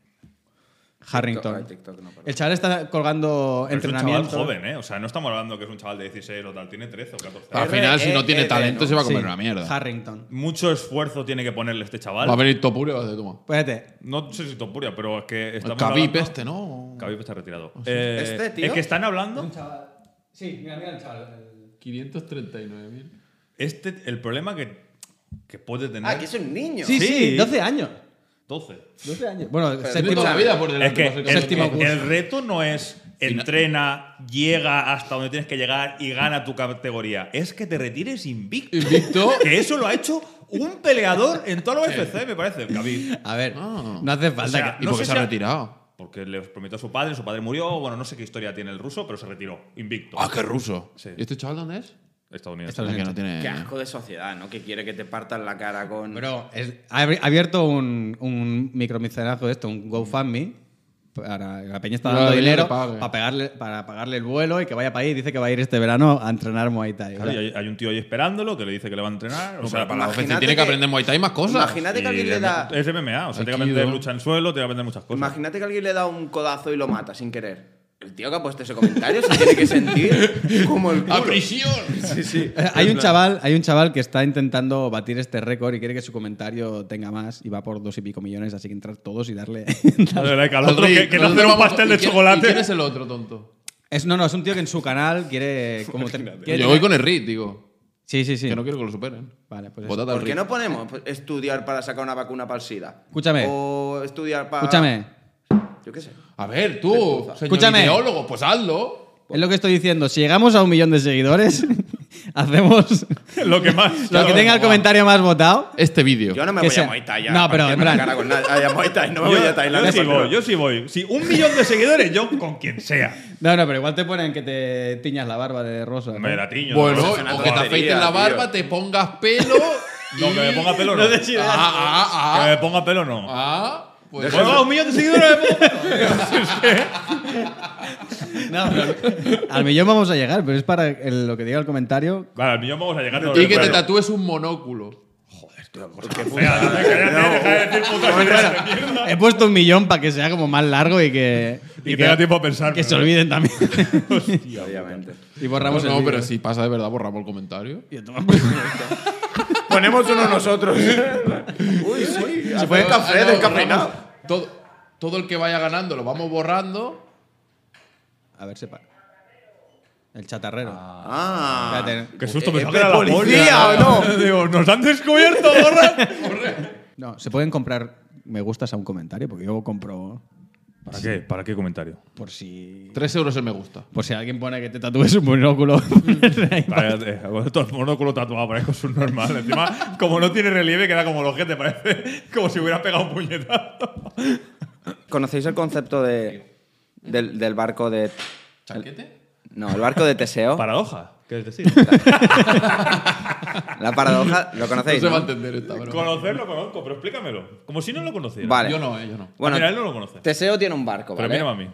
Harrington. Ay, TikTok, no, perdón. El chaval está colgando Pero es un chaval entrenamiento. joven, ¿eh? O sea, no estamos hablando que es un chaval de dieciséis o tal, tiene trece o catorce Al años. final, si no tiene R E E D, talento, ¿no? se va a comer Sí, una mierda. Harrington. Mucho esfuerzo tiene que ponerle este chaval. Va a venir Topure y va a decir, toma. Espérate. No sé si Topuria, pero es que El estamos Khabib hablando- este, ¿no? Khabib está retirado. Eh, ¿Este tío? Es que están hablando… Sí, mira, mira el chaval. quinientos treinta y nueve mil. Este, el problema que, que puede tener. Ah, que es un niño. Sí, sí, Sí. doce años. doce. doce años. Bueno, Tiene séptimo. toda la vida por Es delante. que para ser el, séptimo el- curso. el reto no es entrena, llega hasta donde tienes que llegar y gana tu categoría. Es que te retires invicto. Invicto. Que eso lo ha hecho un peleador en toda la U F C, me parece, el Khabib. A ver, Ah. no hace falta O sea, que. ¿Y no por qué sé se ha si ha- retirado? Porque le prometió a su padre, su padre murió. Bueno, no sé qué historia tiene el ruso, pero se retiró, invicto. Ah, qué ruso. Sí. ¿Y este chaval dónde es? Estadounidense. Estados Ah, que no tiene. Qué asco de sociedad, ¿no? Que quiere que te partan la cara con. Bro, es- ha abri- ha abierto un, un micromicenazo de esto, un GoFundMe. Para, la peña está Para dando que dinero le pague. para, pegarle, para pagarle el vuelo y que vaya para ahí. Dice que va a ir este verano a entrenar Muay Thai. Claro, y hay, hay un tío ahí esperándolo que le dice que le va a entrenar. O sea, para la U F C imagínate tiene que que- aprender Muay Thai más cosas. Imagínate que alguien le da. Es M M A, o sea, tiene que Aikido. aprender lucha en suelo, tiene que aprender muchas cosas. Imagínate que alguien le da un codazo y lo mata sin querer. El tío que ha puesto ese comentario se tiene que sentir como el culo. ¡A prisión! Sí, sí. Eh, hay, un chaval, hay un chaval que está intentando batir este récord y quiere que su comentario tenga más y va por dos y pico millones, así que entrar todos y darle. Dale, like al otro Rodri, que, que no nosotros hacer un vamos- pastel ¿y de quién- chocolate. ¿Y quién es el otro tonto? es, no, no, es un tío que en su canal quiere. Como te- quiere Yo tener- voy con el Rit, digo. Sí, sí, sí. Que no quiero que lo superen. Vale, pues eso. Votad al ¿Por qué Rit. no ponemos pues, estudiar para sacar una vacuna para el SIDA? Escúchame. O estudiar para. Escúchame. Yo qué sé. A ver, tú, señor Escúchame. ideólogo, pues hazlo. Es lo que estoy diciendo. Si llegamos a un millón de seguidores, hacemos Lo que más. lo que tenga el comentario más votado. Este vídeo. Yo no me Que voy sea- a Muay Thai ya. No, pero, partiendo en plan- la cara con nadie. Ay, a Muay Thai, no me voy a Yo, yo Tailandia. sí pero- voy, yo sí voy. Si un millón de seguidores, yo con quien sea. No, no, pero igual te ponen que te tiñas la barba de rosa. ¿no? Me la tiño. Bueno, no, es una o que te tontería, afeites la tío. barba, te pongas pelo. No, que me ponga pelo no. No te Ah, ah, Que me ah. ponga pelo no. Ah, pues. Bueno, va, un millón de seguidores. me pongo pelo. No, pero al millón vamos a llegar, pero es para el- lo que diga el comentario. Vale, al millón vamos a llegar. no Y que te recuerdo. tatúes un monóculo. Fea, no, cállate, deja de decir putas ideas de mierda. He puesto un millón para que sea como más largo y que. Y tenga tiempo a pensar. Que se olviden también. Obviamente. y borramos no, el vídeo. pero si pasa de verdad, borramos el comentario. Y toma por- Ponemos uno nosotros. Uy, sí. Se puede- café Ah, no, descafeinado. borramos Todo, todo el que vaya ganando lo vamos borrando. A ver, sepa. El chatarrero. Ah. Espérate. Qué susto, Eh, pensaba eh, que era la policía, polla. ¿o no? Digo, ¿nos han descubierto, gorra? No, se pueden comprar me gustas a un comentario, porque yo compro ¿Para qué? ¿Para qué comentario? por si. Tres euros el me gusta. Por si alguien pone que te tatúes un monóculo. Cállate, todo el monóculo tatuado, parece es un normal. Encima, como no tiene relieve, queda como el ojete, parece como si hubiera pegado un puñetazo. ¿Conocéis el concepto de, del, del barco de. ¿Chanquete? No, el barco de Teseo? ¿Paradoja? ¿Qué es decir? La paradoja, ¿lo No conocéis? se va a ¿no? entender esta, pero. Conocerlo conozco, pero explícamelo. Como si no lo conociera. Vale. Yo no, eh, yo no. Bueno, Mira, él no lo conoce. Teseo tiene un barco, Pero ¿vale? mírame a mí.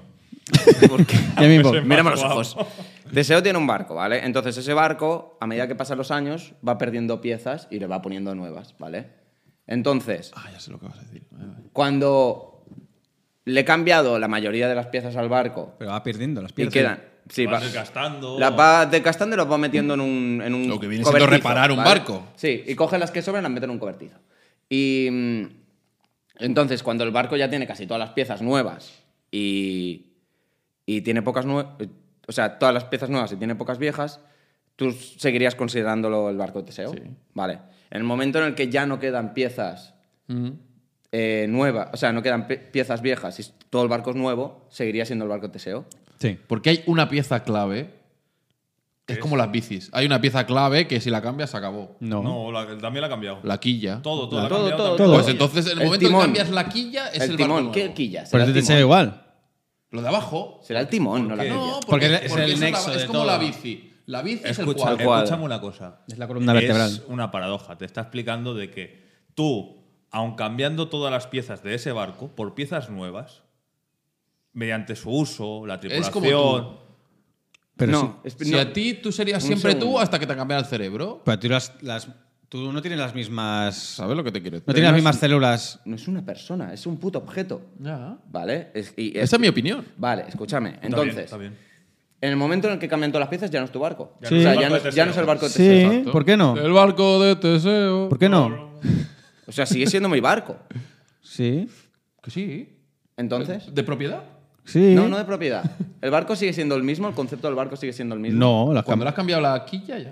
Ya mismo. Ese Mírame más los guapo. ojos. Teseo tiene un barco, ¿vale? Entonces ese barco, a medida que pasan los años, va perdiendo piezas y le va poniendo nuevas, ¿vale? Entonces, Ah, ya sé lo que vas a decir. Vale, vale. cuando le he cambiado la mayoría de las piezas al barco Pero va perdiendo las y piezas. quedan... Sí, Vas va- desgastando. las va desgastando y las va metiendo en un, en un Lo que viene siendo cobertizo, reparar un barco. Sí, y coge las que sobran y las mete en un cobertizo. Y mm, entonces, cuando el barco ya tiene casi todas las piezas nuevas y, y tiene pocas nuevas, o sea, todas las piezas nuevas y tiene pocas viejas, tú seguirías considerándolo el barco de Teseo. Sí. Vale. En el momento en el que ya no quedan piezas Ujú. eh, nuevas, o sea, no quedan pe- piezas viejas y todo el barco es nuevo, seguiría siendo el barco de Teseo. Sí. Porque hay una pieza clave. Es como las bicis. Hay una pieza clave que si la cambias se acabó. No. No, la- también la ha cambiado. La quilla. Todo, todo. La- ha todo, cambiado todo, también. todo. Pues entonces, en el, El momento timón. que cambias la quilla, es el, el barco timón, nuevo. ¿qué quilla? Pero ¿Será es el de timón? Teseo igual. Lo de abajo. Será el timón, no la qué? quilla. No, Porque porque, es el porque eso es, nexo la- de es como todo. la bici. La bici es el Escucha, cuadro. cuadro. escúchame una cosa. Es la columna vertebral. Es una paradoja. Te está explicando de que tú, aun cambiando todas las piezas de ese barco por piezas nuevas, mediante su uso, la Es tripulación. como tú. Pero no, sí. es- Si no. a ti tú serías Un siempre segundo. tú hasta que te cambiara el cerebro. Pero tú, las, las- tú no tienes las mismas. ¿Sabes lo que te quiero No decir? tienes las no es- mismas células. No es una persona, es un puto objeto. Ya. ¿Vale? Es- y es- Esa es mi opinión. Vale, escúchame. Está Entonces, bien, está bien. en el momento en el que cambian todas las piezas, ya no es tu barco. Ya Sí. O sea, no es el ya, no, barco de es- ya no es el Teseo. barco de Sí. Teseo. Exacto. ¿por qué no? El barco de Teseo. ¿Por qué no? O sea, sigue siendo mi barco. Sí. Que sí. Entonces. ¿De propiedad? Sí. No, no de propiedad. El barco sigue siendo el mismo, el concepto del barco sigue siendo el mismo. No, las Cuando le cam- has cambiado la quilla, ya no.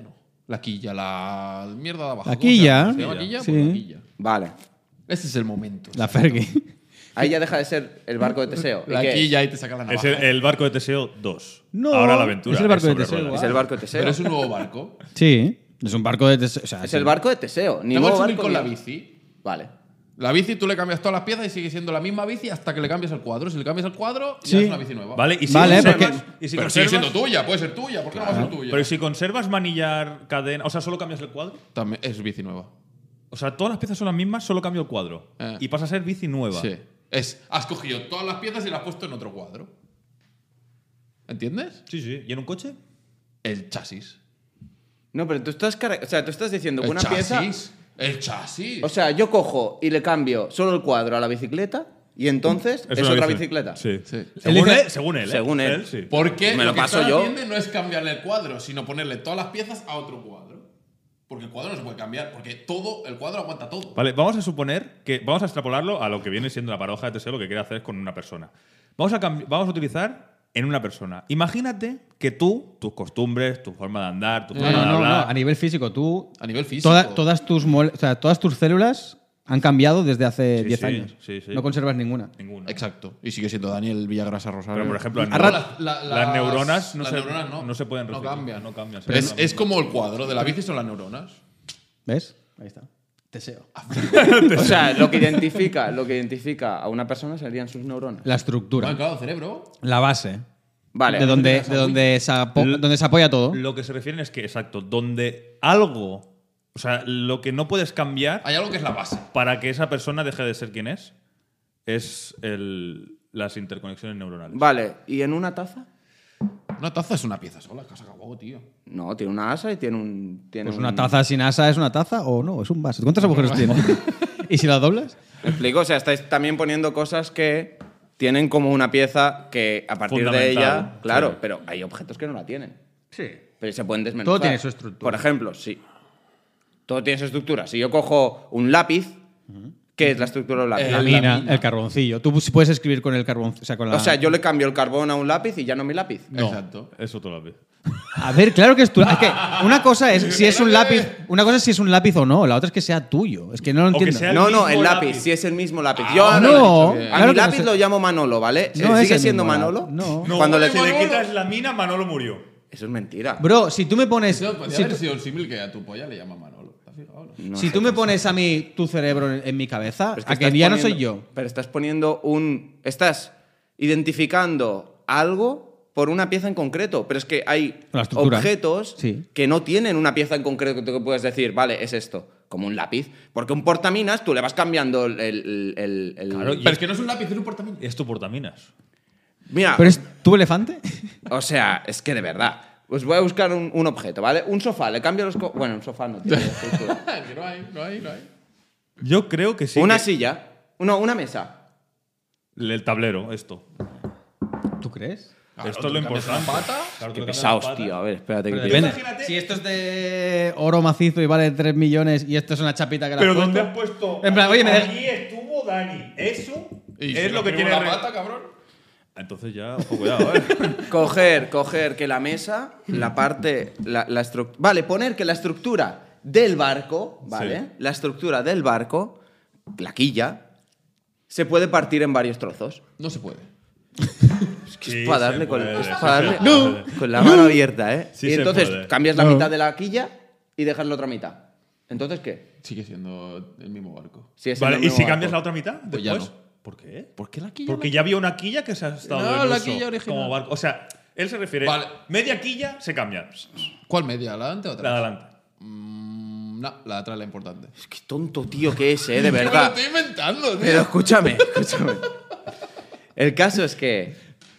La quilla, la mierda de abajo. La ¿cómo se quilla. llama? ¿Se llama quilla? Sí. Pues la quilla. Vale. Ese es el momento. La Fergie. Ahí ya deja de ser el barco de Teseo. ¿Y La qué es? quilla y te saca la Es navaja. el, el barco de Teseo dos. No, Ahora la aventura. es el barco de sobre Teseo, ruedas. Es el barco de Teseo. Pero es un nuevo barco. Sí, es un barco de Teseo. O sea, Es sí. el barco de Teseo. Ni Te nuevo puedes subir barco con ni- la bici. Vale. La bici tú le cambias todas las piezas y sigue siendo la misma bici hasta que le cambias el cuadro. Si le cambias el cuadro, ya Sí. es una bici nueva. Vale, y si Vale, conservas, porque- y si Pero sigue conservas- siendo tuya, puede ser tuya. ¿Por qué no va a ser tuya? Pero si conservas manillar, cadena, o sea, solo cambias el cuadro. También es bici nueva. O sea, todas las piezas son las mismas, solo cambio el cuadro. Eh. Y pasa a ser bici nueva. Sí. Es, has cogido todas las piezas y las has puesto en otro cuadro. ¿Entiendes? Sí, sí. ¿Y en un coche? El chasis. No, pero tú estás, cara- o sea, tú estás diciendo que El una chasis. pieza. El chasis. O sea, yo cojo y le cambio solo el cuadro a la bicicleta y entonces es, una otra bici. bicicleta. Sí. Sí. Según Él dice- él, según él. ¿eh? Según él. sí. Porque Me lo que paso está yo. haciendo no es cambiarle el cuadro, sino ponerle todas las piezas a otro cuadro. Porque el cuadro no se puede cambiar, porque todo, el cuadro aguanta todo. Vale, vamos a suponer que vamos a extrapolarlo a lo que viene siendo la paradoja de Teseo, lo que quiere hacer con una persona. Vamos a, cambi- vamos a utilizar en una persona. Imagínate que tú, tus costumbres, tu forma de andar, tu No, forma no, de no, no. hablar. A nivel físico, tú. A nivel físico. toda- todas, tus mole- o sea, todas tus células han cambiado desde hace Sí, diez sí, años. sí, sí. No conservas ninguna. Ninguna. Exacto. Y sigue siendo Daniel Villagrasa Rosario. Pero, por ejemplo, las, Arra- neuronas- La- la- las las- neuronas, no, las se, neuronas no. no se pueden No reciclar. cambian. No cambian. se Pero quedan es, lo es mismo. como el cuadro de la bici son las neuronas. ¿Ves? Ahí está. Teseo. O sea, lo que identifica, lo que identifica a una persona serían sus neuronas. La estructura. Ah, claro, cerebro. La base. Vale. De donde, de donde, se apo- L- donde se apoya todo. Lo que se refieren es que, exacto, donde algo, o sea, lo que no puedes cambiar Hay algo que es la base. para que esa persona deje de ser quien es, es el, las interconexiones neuronales. Vale, ¿y en una taza? Una taza es una pieza sola, que has acabado, tío. No, tiene una asa y tiene un. Tiene Pues un- una taza sin asa es una taza o no, es un vaso. ¿Cuántos agujeros tiene? ¿Y si la doblas? ¿Me explico? O sea, estáis también poniendo cosas que tienen como una pieza que a partir de Fundamental, ella. Claro, sí. pero hay objetos que no la tienen. Sí. Pero se pueden desmenuzar. Todo tiene su estructura. Por ejemplo, sí. Todo tiene su estructura. Si yo cojo un lápiz, ¿qué es la estructura del lápiz? Eh, La la mina, mina. el carboncillo. Tú pu- puedes escribir con el carbón. O sea, con la... O sea, yo le cambio el carbón a un lápiz y ya no mi lápiz. No, Exacto. es otro lápiz. A ver, claro que es tu. Es que una cosa es si es un lápiz. Una cosa es si es un lápiz o no. La otra es que sea tuyo. Es que no lo O que entiendo. sea el No, no, mismo el lápiz, lápiz. si es el mismo lápiz. yo Ah, a- no, a claro mi que no lápiz sé. lo llamo Manolo, ¿vale? No ¿Sigue es el siendo mismo Manolo? lápiz. No. No, Cuando le si le Manolo. quitas la mina, Manolo murió. Eso es mentira. Bro, si tú me pones. Eso podría Si haber tú, sido el símil que a tu polla le llama Manolo. ¿Te has fijado? no? No si sé tú me qué pones a mí tu cerebro en, en mi cabeza, Pero es que a que estás ya no soy poniendo- yo. Pero estás poniendo un. Estás identificando algo por una pieza en concreto. Pero es que hay La estructura. objetos Sí. que no tienen una pieza en concreto que tú puedes decir, vale, es esto, como un lápiz. Porque un portaminas tú le vas cambiando el. el- el- el- Claro, y Pero es que no es un lápiz, es un portaminas. Es tu portaminas. Mira, ¿Pero es tu elefante? o sea, es que de verdad. Os voy a buscar un, un objeto, ¿vale? Un sofá, le cambio los. co- Bueno, un sofá no tiene estructura. Que no hay, no hay, no hay. Yo creo que sí. una que- silla. No, una mesa. El tablero, esto. ¿Tú crees? Claro, esto es lo tú cambias importante. una pata. Claro, Qué tú le cambias pesados, la pata. tío. A ver, espérate que Pero te- depende. Si esto es de oro macizo y vale tres millones y esto es una chapita que la Pero has ¿dónde puesto? has puesto? En plan, oye, me deja- Allí estuvo Dani. Eso Y es si lo que nos tiene ponemos re- la pata, cabrón. Entonces ya, ojo, cuidado, ¿eh? Coger, coger que la mesa, la parte, la, la estructura... Vale, poner que la estructura del barco, ¿vale? Sí. La estructura del barco, la quilla, se puede partir en varios trozos. No se puede. Es que Sí, es para se darle, con, puede, es sí para se darle puede. con la mano abierta, ¿eh? Sí y se entonces puede. cambias la No. mitad de la quilla y dejas la otra mitad. ¿Entonces qué? Sigue siendo el mismo barco. Si es el Vale, ¿y mismo si barco. cambias la otra mitad Pues ya después? no. ¿Por qué? ¿Por qué la quilla? Porque ya había una quilla que se ha estado No, en la uso quilla original. como barco. O sea, él se refiere. Vale. Media quilla se cambia. ¿Cuál media? ¿La de adelante o La de atrás? adelante. Mm, no, la de atrás es la importante. Es que tonto tío que es, ¿eh? De Me lo verdad. estoy inventando, tío. Pero escúchame, escúchame. El caso es que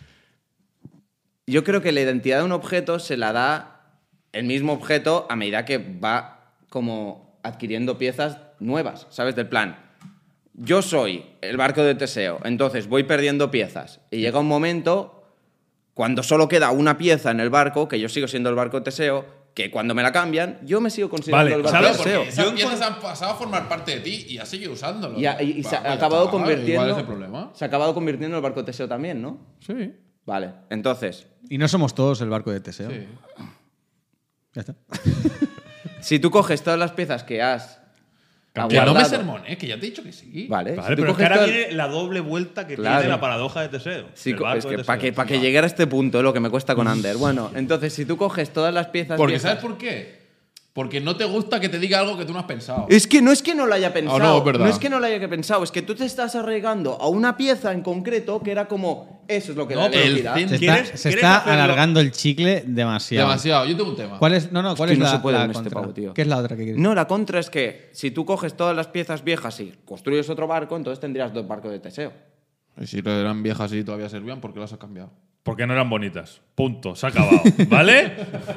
yo creo que la identidad de un objeto se la da el mismo objeto a medida que va como adquiriendo piezas nuevas, ¿sabes? Del plan. Yo soy el barco de Teseo, entonces voy perdiendo piezas y llega un momento cuando solo queda una pieza en el barco, que yo sigo siendo el barco de Teseo, que cuando me la cambian, yo me sigo considerando Vale, el barco ¿sabes? de Porque Teseo. esas Yo piezas han pasado a formar parte de ti y has seguido usándolo. Y, ha- y- y se Va, ha pues ya acabado está, convirtiendo. ¿Cuál es el problema? Se ha acabado convirtiendo en el barco de Teseo también, ¿no? Sí. Vale, entonces, Y no somos todos el barco de Teseo. Sí. Ya está. si tú coges todas las piezas que has Que no me aguardado- sermones, que ya te he dicho que sí. Vale, Vale, si tú pero es que coges ahora todas- viene la doble vuelta que Claro. tiene la paradoja de Teseo. Sí, del co- barco es de que Teseo. para que, pa' que llegara a este punto, es lo que me cuesta con Ander. Bueno, entonces, si tú coges todas las piezas Porque viejas- ¿sabes por qué? Porque no te gusta que te diga algo que tú no has pensado. Es que no es que no lo haya pensado. no, es verdad. es que no lo haya pensado. Es que tú te estás arraigando a una pieza en concreto que era como. Eso es lo que No, da pero el identidad. cen- Se ¿Quieres- está, se quieres está hacerlo? alargando el chicle demasiado. Demasiado. Yo tengo un tema. ¿Cuál es, no, no, ¿cuál Es es que no la, se puede la con este contra? pavo, tío. ¿Qué es la otra que quieres? No, la contra es que si tú coges todas las piezas viejas y construyes otro barco, entonces tendrías dos barcos de Teseo. Y si eran viejas y todavía servían, ¿por qué las has cambiado? Porque no eran bonitas. Punto. Se ha acabado. ¿Vale?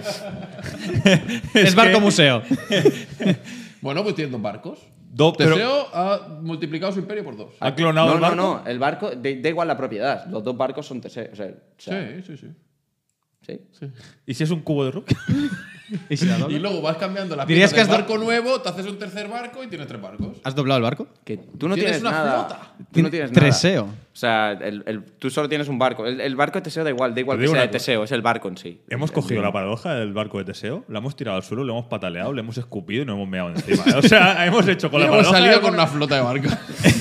Es barco que- museo. Bueno, pues tienes dos barcos. Do- pero- Teseo ha multiplicado su imperio por dos. ¿Ha clonado no, el no, barco? no. El barco, da da igual la propiedad. Los dos barcos son Teseo. O sea, o sea, Sí, sí, sí. ¿sí? ¿Y si es un cubo de Rubik? ¿Y si la doblas? Y luego vas cambiando la ¿Dirías pieza que del has do- barco nuevo, te haces un tercer barco y tienes tres barcos. ¿Has doblado el barco? Que tú no Tienes tienes, una nada. flota. Tú no tienes nada. Treseo. O sea, el, el- tú solo tienes un barco. El, el barco de Teseo da igual, da igual Te que digo sea una de cosa. Teseo, es el barco en sí. Hemos cogido la paradoja del barco de Teseo, la hemos tirado al suelo, le hemos pataleado, le hemos escupido y nos hemos meado encima. O sea, hemos hecho con Y la hemos paradoja. salido del con una barco- flota de barcos.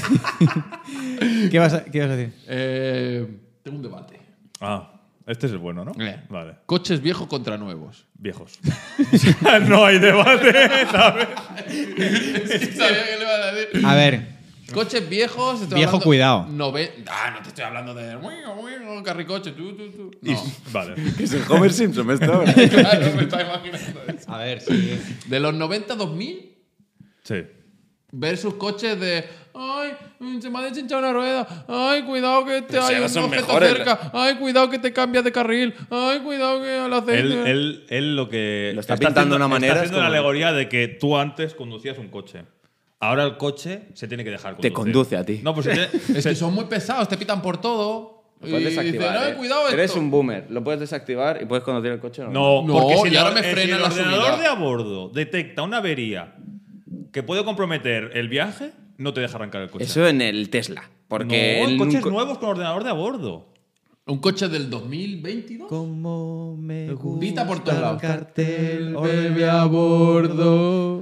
¿Qué vas a, qué vas a decir? eh, tengo un debate. Ah, este es el bueno, ¿no? Eh. Vale. Coches viejos contra nuevos. Viejos. No hay debate, ¿sabes? Sabía que le iba a decir. A ver, Coches viejos. estoy Viejo hablando- cuidado. nove- ah, no te estoy hablando de. Carricoche, tú, tú, tú. No. Vale. Es el Homer Simpson esto ahora. Claro, me estaba imaginando eso. a ver, sí. De los noventa a dos mil Sí. versus coches de. Ay, se me ha deshinchado una rueda. Ay, cuidado que te Pero si hay ahora un son objeto mejores. cerca. Ay, cuidado que te cambias de carril. Ay, cuidado que al aceite. Él, él, él lo que. Lo está pintando haciendo, de una manera, Está es haciendo una como- alegoría de que tú antes conducías un coche. Ahora el coche se tiene que dejar conducir. Te conduce a ti. No, pues se tiene- Es que son muy pesados, te pitan por todo. Lo puedes Y dicen, desactivar. ay, eh. cuidado esto. Eres un boomer. Lo puedes desactivar y puedes conducir el coche. No, No, porque si, y la- ahora me eh, si frena el la ordenador subida. de a bordo detecta una avería que puede comprometer el viaje, no te deja arrancar el coche. Eso en el Tesla. Porque no, en coches un co- nuevos con ordenador de a bordo. Un coche del dos mil veintidós. Como me Pita por todos lados. cartel, Bebe a bordo.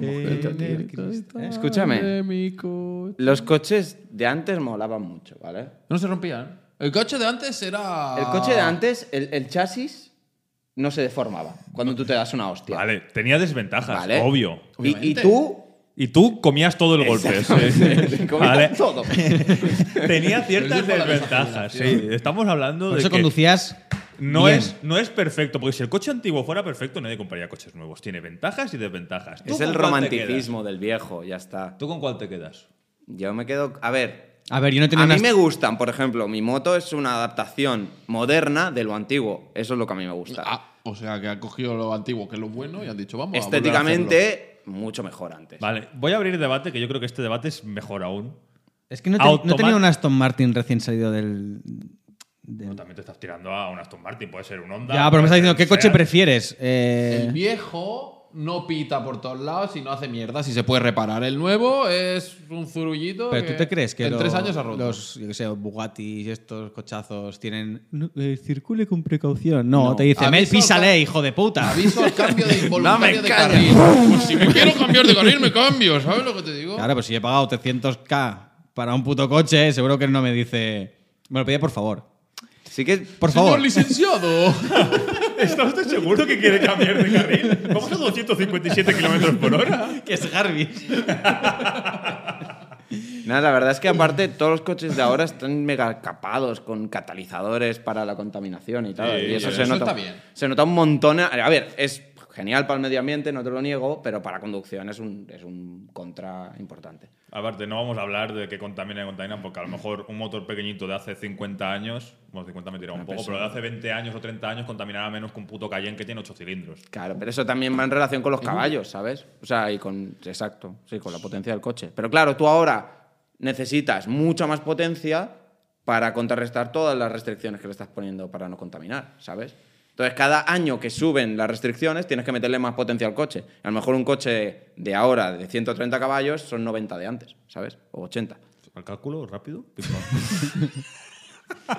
Escúchame. De mi coche. Los coches de antes molaban mucho, ¿vale? No se rompían. El coche de antes era. El coche de antes, el, el chasis no se deformaba cuando tú te das una hostia. Vale, tenía desventajas, Vale. obvio. Y, y Obviamente. tú. Y tú comías todo el golpe. sí, sí. comías Vale. todo. Tenía ciertas Eso es para desventajas. Sí, desafinación. estamos hablando Por de eso que conducías no bien. es, no es perfecto, porque si el coche antiguo fuera perfecto, nadie compraría coches nuevos. Tiene ventajas y desventajas. ¿Tú Es con el cuál te romanticismo del viejo, ya está. quedas? ¿Tú con cuál te quedas? Yo me quedo. A ver. A ver, yo no tenía A mí unas- me gustan, por ejemplo, mi moto es una adaptación moderna de lo antiguo. Eso es lo que a mí me gusta. Ah, o sea, que han cogido lo antiguo, que es lo bueno, y han dicho, vamos a volver a hacerlo. Estéticamente, mucho mejor antes. Vale, voy a abrir debate, que yo creo que este debate es mejor aún. Es que no, te- no Automat- tenía un Aston Martin recién salido del. del- No, también te estás tirando a un Aston Martin, puede ser un Honda. Ya, pero me puede estás diciendo, ser ¿qué un coche Seat. prefieres? Eh, El viejo no pita por todos lados y no hace mierda. Si se puede reparar. El nuevo es un zurullito. ¿Pero tú te crees que en lo- tres años ha roto? los yo que sé, Bugattis y estos cochazos tienen. No, eh, circule con precaución. No, No. te dice, Mel, Aviso písale, al- hijo de puta. Aviso al cambio de involuntario No me de calles. carril. Pues si me quiero cambiar de carril, me cambio. ¿Sabes lo que te digo? Claro, pues si he pagado trescientos k para un puto coche, seguro que no me dice. Me lo pedía por favor. Sí que. Por Señor favor. licenciado. ¿Está usted seguro que quiere cambiar de carril? Vamos a doscientos cincuenta y siete kilómetros por hora. que es Jarvis. Nada, la verdad es que aparte todos los coches de ahora están mega capados con catalizadores para la contaminación y tal. Sí, y eso, pero se, eso nota, está bien. se nota un montón. A ver, es genial para el medio ambiente, no te lo niego, pero para conducción es un, es un contra importante. Aparte, no vamos a hablar de que contamina y contamina, porque a lo mejor un motor pequeñito de hace cincuenta años, bueno, cincuenta me tira un poco, pero de hace veinte años o treinta años contaminará menos que un puto Cayenne que tiene ocho cilindros. Claro, pero eso también va en relación con los caballos, ¿sabes? O sea, y con. Exacto, sí, con la potencia del coche. Pero claro, tú ahora necesitas mucha más potencia para contrarrestar todas las restricciones que le estás poniendo para no contaminar, ¿sabes? Entonces, cada año que suben las restricciones, tienes que meterle más potencia al coche. A lo mejor un coche de ahora de ciento treinta caballos son noventa de antes, ¿sabes? O ochenta. ¿Al cálculo rápido? Pim, pam.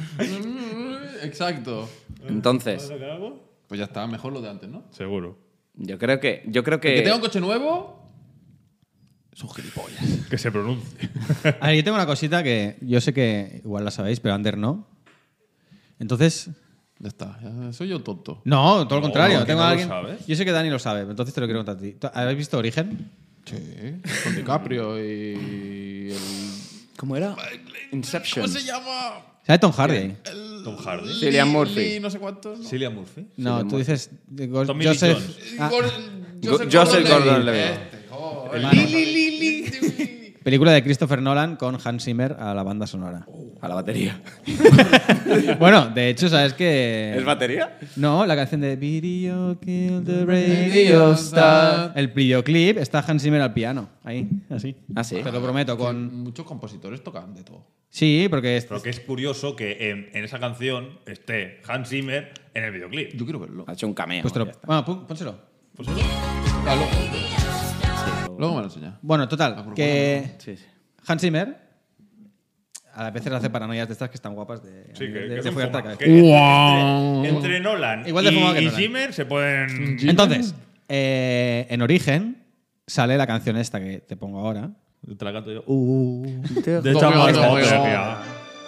Exacto. Entonces, Pues ya está, mejor lo de antes, ¿no? Seguro. Yo creo que. Yo creo que. El que tenga un coche nuevo es un gilipollas. Que se pronuncie. A ver, yo tengo una cosita que yo sé que igual la sabéis, pero Ander no. Entonces. Ya está, ya soy yo tonto. No, todo lo No, contrario. que Tengo no a lo alguien. sabes. Yo sé que Dani lo sabe, entonces te lo quiero contar a ti. ¿Tú- ¿Habéis visto Origen? Sí, con DiCaprio y el... ¿Cómo era? Inception. ¿Cómo se llama? ¿Sabe Tom Hardy ahí? Tom Hardy. Cillian Murphy. Lee, no sé cuántos. No. Cillian Murphy. No, tú dices eh, Go- Tommy Lee Joseph. Jones. Ah, Gor- Go- Joseph Gordon-Levitt. Este, joder. Li, li, li, li. película de Christopher Nolan con Hans Zimmer a la banda sonora. A la batería. Bueno, de hecho, ¿sabes qué? ¿Es batería? No, la canción de Video Kill the Radio Star. El videoclip está Hans Zimmer al piano. Ahí, así. Ah, sí. Te lo prometo. Con... Muchos compositores tocan de todo. Sí, porque es... Pero que es curioso que en, en esa canción esté Hans Zimmer en el videoclip. Yo quiero verlo. Ha hecho un cameo. Pues te lo- ya está. Bueno, pon- pónselo. Pues, Ah, luego. Luego me lo enseña. Bueno, total, que Sí, sí. Hans Zimmer a veces hace paranoias de estas que están guapas de, sí, que, de, que de es un follarte la fuma- cabeza. que entre, entre Nolan Igual de fumado que y, y Nolan. Zimmer se pueden. Entonces, eh, en Origen sale la canción esta que te pongo ahora. Te la canto yo. Uh, de No, Chamar no, no, Potter, no. tía.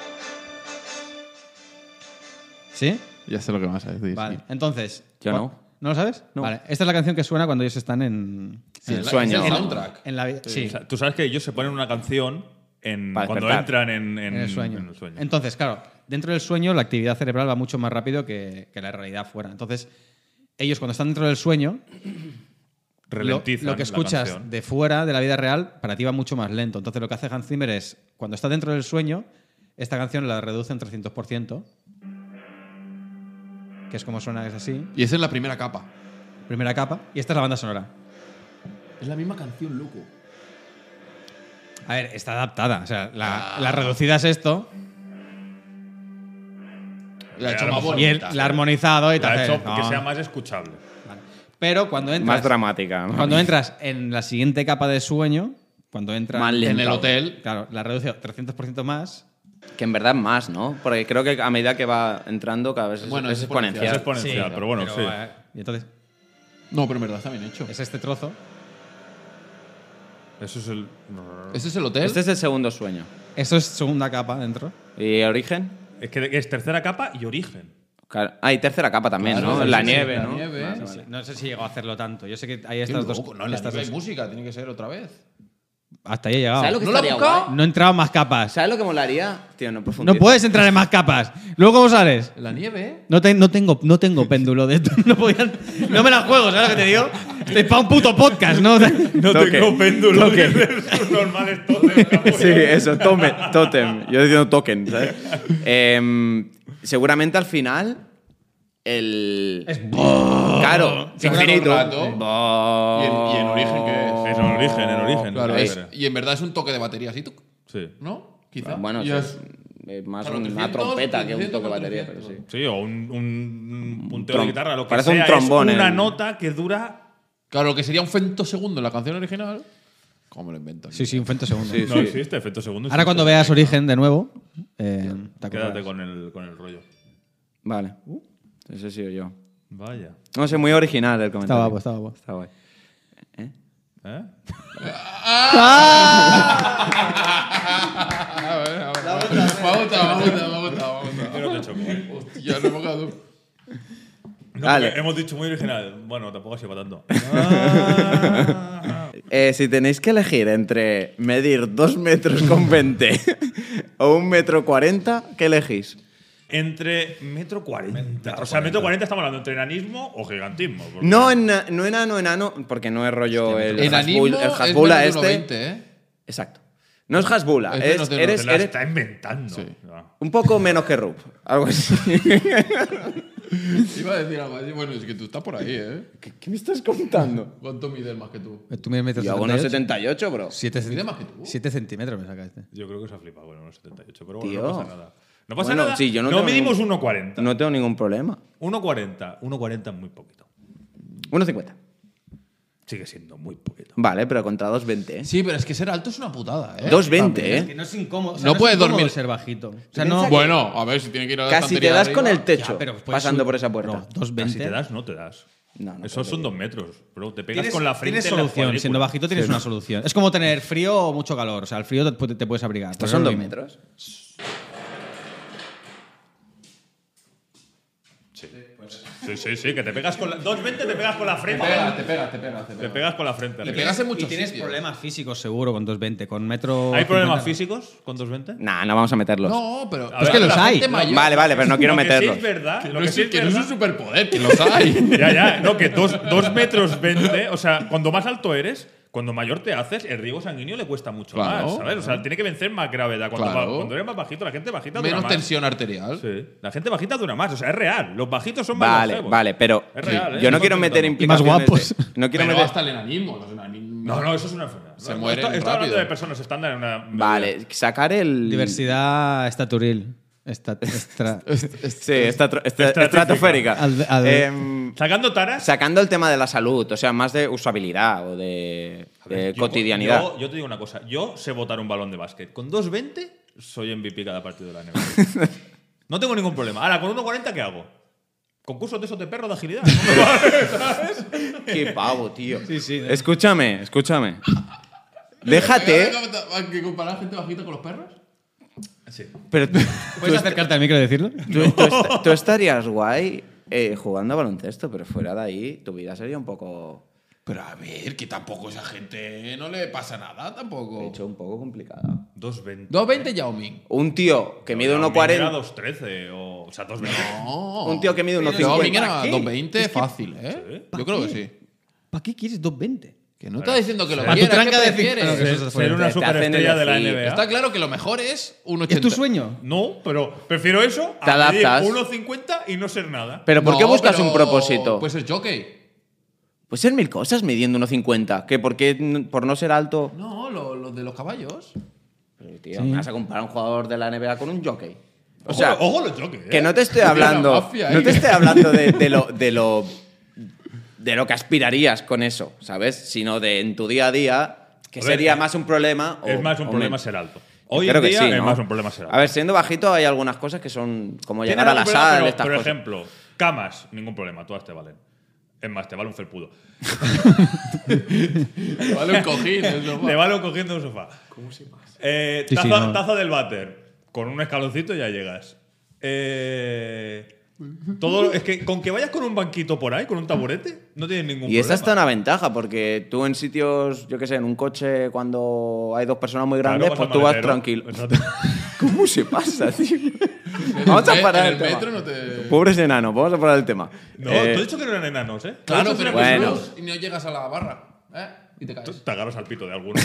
¿Sí? Ya sé lo que vas a decir. Vale. sí. Entonces. Yo ¿cu- no. ¿No lo sabes? No. Vale. Esta es la canción que suena cuando ellos están en. Sí, en el la- sueño. Es en- el soundtrack. En la, vi- sí, O sea, tú sabes que ellos se ponen una canción en, Para cuando despertar. entran en, en- en el sueño. en el sueño. Entonces, claro, dentro del sueño la actividad cerebral va mucho más rápido que, que la realidad fuera. Entonces, ellos cuando están dentro del sueño, lo, Ralentizan lo que la escuchas canción. de fuera de la vida real para ti va mucho más lento. Entonces, lo que hace Hans Zimmer es, cuando está dentro del sueño, esta canción la reduce en trescientos por ciento, que es como suena, es así, Y esa es la primera capa. primera capa, y esta es la banda sonora. Es la misma canción, loco. A ver, está adaptada. O sea, la, la reducida es esto, La ha hecho a lo más mejor- y el, bonita. la ha armonizado y te La ha hace- hecho que no. sea más escuchable. Vale. Pero cuando entras, Más dramática. ¿no? cuando entras en la siguiente capa de sueño, cuando entras Más En lento. el hotel. claro, la reduce trescientos por ciento más. Que en verdad más, ¿no? Porque creo que a medida que va entrando cada vez es, Bueno, es es exponencial. Es exponencial, pero bueno, sí. eh, y entonces No, pero en verdad está bien hecho. es este trozo. Eso es el. ¿Este es el hotel? Este es el segundo sueño. Eso es segunda capa dentro. ¿Y origen? Es que es tercera capa y origen. Claro. Ah, y tercera capa también, Claro, ¿no? sí, la sí, nieve, la ¿no? nieve. Vale, Sí, vale. No sé si llegó a hacerlo tanto. Yo sé que hay Qué estas dos. loco, no, en la estas nieve hay dos- música, tiene que ser otra vez. Hasta ahí he llegado. ¿Sabes lo que ¿No lo ha estaría buscado? guay? No he entrado más capas. ¿Sabes lo que molaría? Tío, no profundizo. No puedes entrar en más capas. Luego, ¿cómo sales? En la nieve. No, te- no, tengo, no tengo péndulo de esto. No, podían- no me la juego, ¿sabes lo que te digo? Estoy para un puto podcast, ¿no? No Toque. tengo péndulo. Toque. Sus normales totem. Sí, eso, tome, totem. Yo diciendo token, ¿sabes? Em, seguramente al final. El. Es- Claro, Se queda infinito. un rato. ¿Y en, y en origen qué es? Es en origen, en origen. Claro, Sí. es- y en verdad es un toque de batería así, ¿tú? Sí. ¿no? Quizá. Bueno, Y eso es- es eh, más Claro, una trescientos, trompeta que un trescientos, toque de batería, pero sí. Sí, o un, un, un punteo trom- de guitarra, lo que parece un sea. trombón Es una en- nota que dura. Claro, lo que sería un femtosegundo en la canción original. ¿Cómo me lo invento? Sí, sí, un femtosegundo. Sí, No sí. existe, efecto segundo. Ahora cuando existe. veas Origen de nuevo, eh, te Quédate acordarás. con el, con el rollo. Vale. Ese he sido yo. Vaya. No sé, muy original el Está comentario. guapo, está guapo. Está guay. ¿Eh? ¿Eh? A ver, a ver. Me ha gustado, me ha gustado, me ha gustado, me ha gustado. Que no te choque. Hostia, no me cago. No, Dale. porque hemos dicho muy original. Bueno, tampoco ha sido para tanto. Eh, si tenéis que elegir entre medir dos metros con veinte o un metro cuarenta, ¿qué elegís? Entre metro cuarenta. O sea, metro cuarenta estamos hablando entre enanismo o gigantismo. porque- No, ena- no enano, enano, porque no es rollo el Enanismo Hasbulla- el es Hasbulla menos de este. uno veinte, ¿eh? Exacto. No es Hasbulla, Es es, menos de uno. eres, Se la eres está inventando. Sí. Ah. un poco menos que Rup. Algo así. Iba a decir algo así. Bueno, es que tú estás por ahí, ¿eh? ¿Qué, qué me estás contando? ¿Cuánto mides más que tú? Tú me metes Yo hago unos setenta y ocho, bro. siete Mide más que tú. centímetros me saca este. Yo creo que se ha flipado con unos setenta y ocho, pero bueno, Tío. no pasa nada. No pasa Bueno, nada. sí, yo no no tengo medimos ningún- uno cuarenta. No tengo ningún problema. uno cuarenta. uno cuarenta es muy poquito. uno cincuenta. Sigue siendo muy poquito. Vale, pero contra dos veinte, ¿eh? Sí, pero es que ser alto es una putada, ¿eh? dos veinte, Es que ¿eh? no es incómodo. o sea, No es puedes incómodo dormir. ser bajito. O sea, Piensa no. que- Bueno, a ver si tiene que ir a la Casi te estantería das de con arriba. el techo Ya, pero puedes pasando subir- por esa puerta. No, dos Si veinte. te das, no te das. No, no Esos son podría. dos metros, bro. Te pegas Tienes, con la frente tienes en la solución. cuadrícula. Siendo bajito tienes una solución. Es como tener frío o mucho calor. O sea, el frío te, te puedes abrigar. Estos Pero son no dos es lo mismo. metros. Sí, sí, sí, que te pegas con la... dos veinte te pegas con la Te frente. pega, te pega, te pega. Te Te pega. pegas con la frente. Le arriba. pegas en Y muchos tienes sitios. problemas físicos seguro con doscientos veinte. Con metro. ¿Hay problemas cincuenta. físicos con dos veinte? Nah, no vamos a meterlos. No, pero. A ver, que los la hay. gente mayor- Vale, vale, pero no quiero Lo que meterlos. sí es verdad. Que Lo no, que es, sí es que no es un verdad. superpoder, que los hay. Ya, ya. No, que dos, dos metros veinte. O sea, cuando más alto eres, cuando mayor te haces, el riego sanguíneo le cuesta mucho Claro, más, ¿sabes? O sea, tiene que vencer más gravedad. Cuando, Claro. va- cuando eres más bajito, la gente bajita dura Menos más. tensión arterial. Sí. La gente bajita dura más. O sea, es real. Los bajitos son más Vale, longevos. vale, pero Es real, ¿eh? yo no Estamos quiero meter intentando. Y más implicaciones. guapos. de- no quiero Pero meter. hasta el enanismo. Los enanismos. No, no, eso es una enfermedad. Se No, mueren estoy, estoy hablando rápido. de personas estándar en una. Vale, sacar el. Diversidad estaturil. Esta- extra- Sí, estratro- estra- Estratífica. estratosférica. Al- al- Em, Sacando taras. sacando el tema de la salud, o sea, más de usabilidad o de, de Yo- cotidianidad. Yo, yo te digo una cosa. Yo sé botar un balón de básquet. Con dos veinte soy M V P cada partido de la N B A. No tengo ningún problema. Ahora, con uno cuarenta, ¿qué hago? Concursos de esos de perro de agilidad. No me vale, ¿sabes? Qué pavo, tío. Sí, sí. Escúchame, escúchame. Déjate. ¿Que comparar gente bajita con los perros? Sí. Pero tú, ¿Puedes acercarte al micro y decirlo? tú- tú est- tú estarías guay eh, jugando a baloncesto, pero fuera de ahí tu vida sería un poco. Pero a ver, que tampoco esa gente no le pasa nada, tampoco. De hecho, un poco complicada. dos veinte. dos veinte Yao Ming. Un tío que mide Yao uno Ming cuarenta. Era dos trece o, o sea, dos veinte. No. Un tío que mide uno Yao Ming cincuenta. era ¿Qué? dos veinte Es que- fácil, ¿eh? ¿Pa' Yo creo que qué? sí. ¿Para qué quieres doscientos veinte? Que no está diciendo que lo Para tu quieras, tranca ¿qué de prefieres? cinco- Bueno, Ser, eso ser una Te hacen superestrella de la elegir. N B A. Está claro que lo mejor es un ¿Es ochenta. tu sueño? No, pero prefiero eso Te a medir adaptas. uno cincuenta y no ser nada. Pero ¿por qué No, buscas pero un propósito? Pues es jockey. Puede ser mil cosas midiendo uno cincuenta. ¿Que por qué n- por no ser alto? No, lo, lo de los caballos. Pero, tío, me vas a comparar a un jugador de la N B A con un jockey. O Ojo, sea, ojo los choques. ¿eh? que no te estoy Mira la hablando. mafia No ahí. te estoy hablando de, de lo. De lo de lo que aspirarías con eso, ¿sabes? Sino de en tu día a día, que A ver, sería eh, más un problema. Es o- más un o problema menos. ser alto. Hoy Creo en que día sí, es ¿no? más un problema ser alto. A ver, siendo bajito hay algunas cosas que son como Tiene llegar a la algún problema, sal, pero, estas por cosas. ejemplo, camas, ningún problema, todas te valen. Es más, te vale un felpudo. Vale un cojín. el sofá. Te vale cogiendo un sofá. ¿Cómo se llama? Eh, Sí, sí, taza, no. taza del váter. Con un escaloncito ya llegas. Eh, todo, es que con que vayas con un banquito por ahí, con un taburete, no tienes ningún Y problema. esta está una ventaja, porque tú en sitios, yo qué sé, en un coche, cuando hay dos personas muy Claro, grandes, vas pues al tú vas maletero. tranquilo. Exacto. ¿Cómo se pasa, tío? En Vamos el a parar me- el, en el tema. metro no te. Pobres enanos, vamos a parar el tema. No, Eh, tú has dicho que no eran enanos, ¿eh? Claro, Tú has pero dicho que eran bueno. pequeños. y no llegas a la barra. ¿Eh? Y te Tú caes. te agarras al pito de alguno.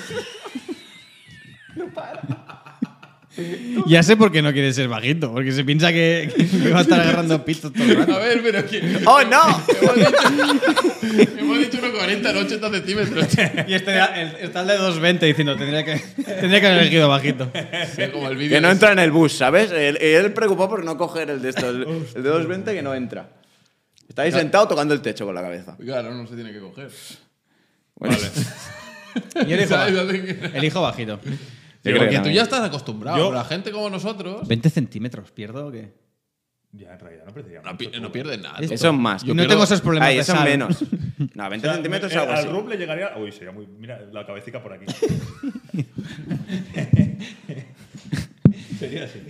Ya sé por qué no quieres ser bajito, porque se piensa que, que va a estar agarrando pitos todo el rato. A ver, pero que. ¡Oh, no! Hemos dicho, hemos dicho uno cuarenta, no ochenta centímetros. Y este el- está el de doscientos veinte diciendo, tendría que, tendría que haber elegido bajito. Sí, como el vídeo. Que no ese. entra en el bus, ¿sabes? Él, él preocupado por no coger el de estos. El, el de doscientos veinte que no entra. Está ahí sentado tocando el techo con la cabeza. Claro, no se tiene que coger. Bueno, Vale. Yo elijo, ¿Sabes dónde- elijo bajito. Yo creo que Porque tú también. ya estás acostumbrado. Yo- pero la gente como nosotros veinte centímetros, ¿pierdo o qué? Ya, en realidad, no apreciamos. no, pi- no pierden nada. Esto. Eso es más. Yo no pierdo- tengo esos problemas Ahí, de eso es sal. menos. No, veinte centímetros es algo al así. rub le llegaría. Uy, sería muy. Mira, la cabecita por aquí. Sería así.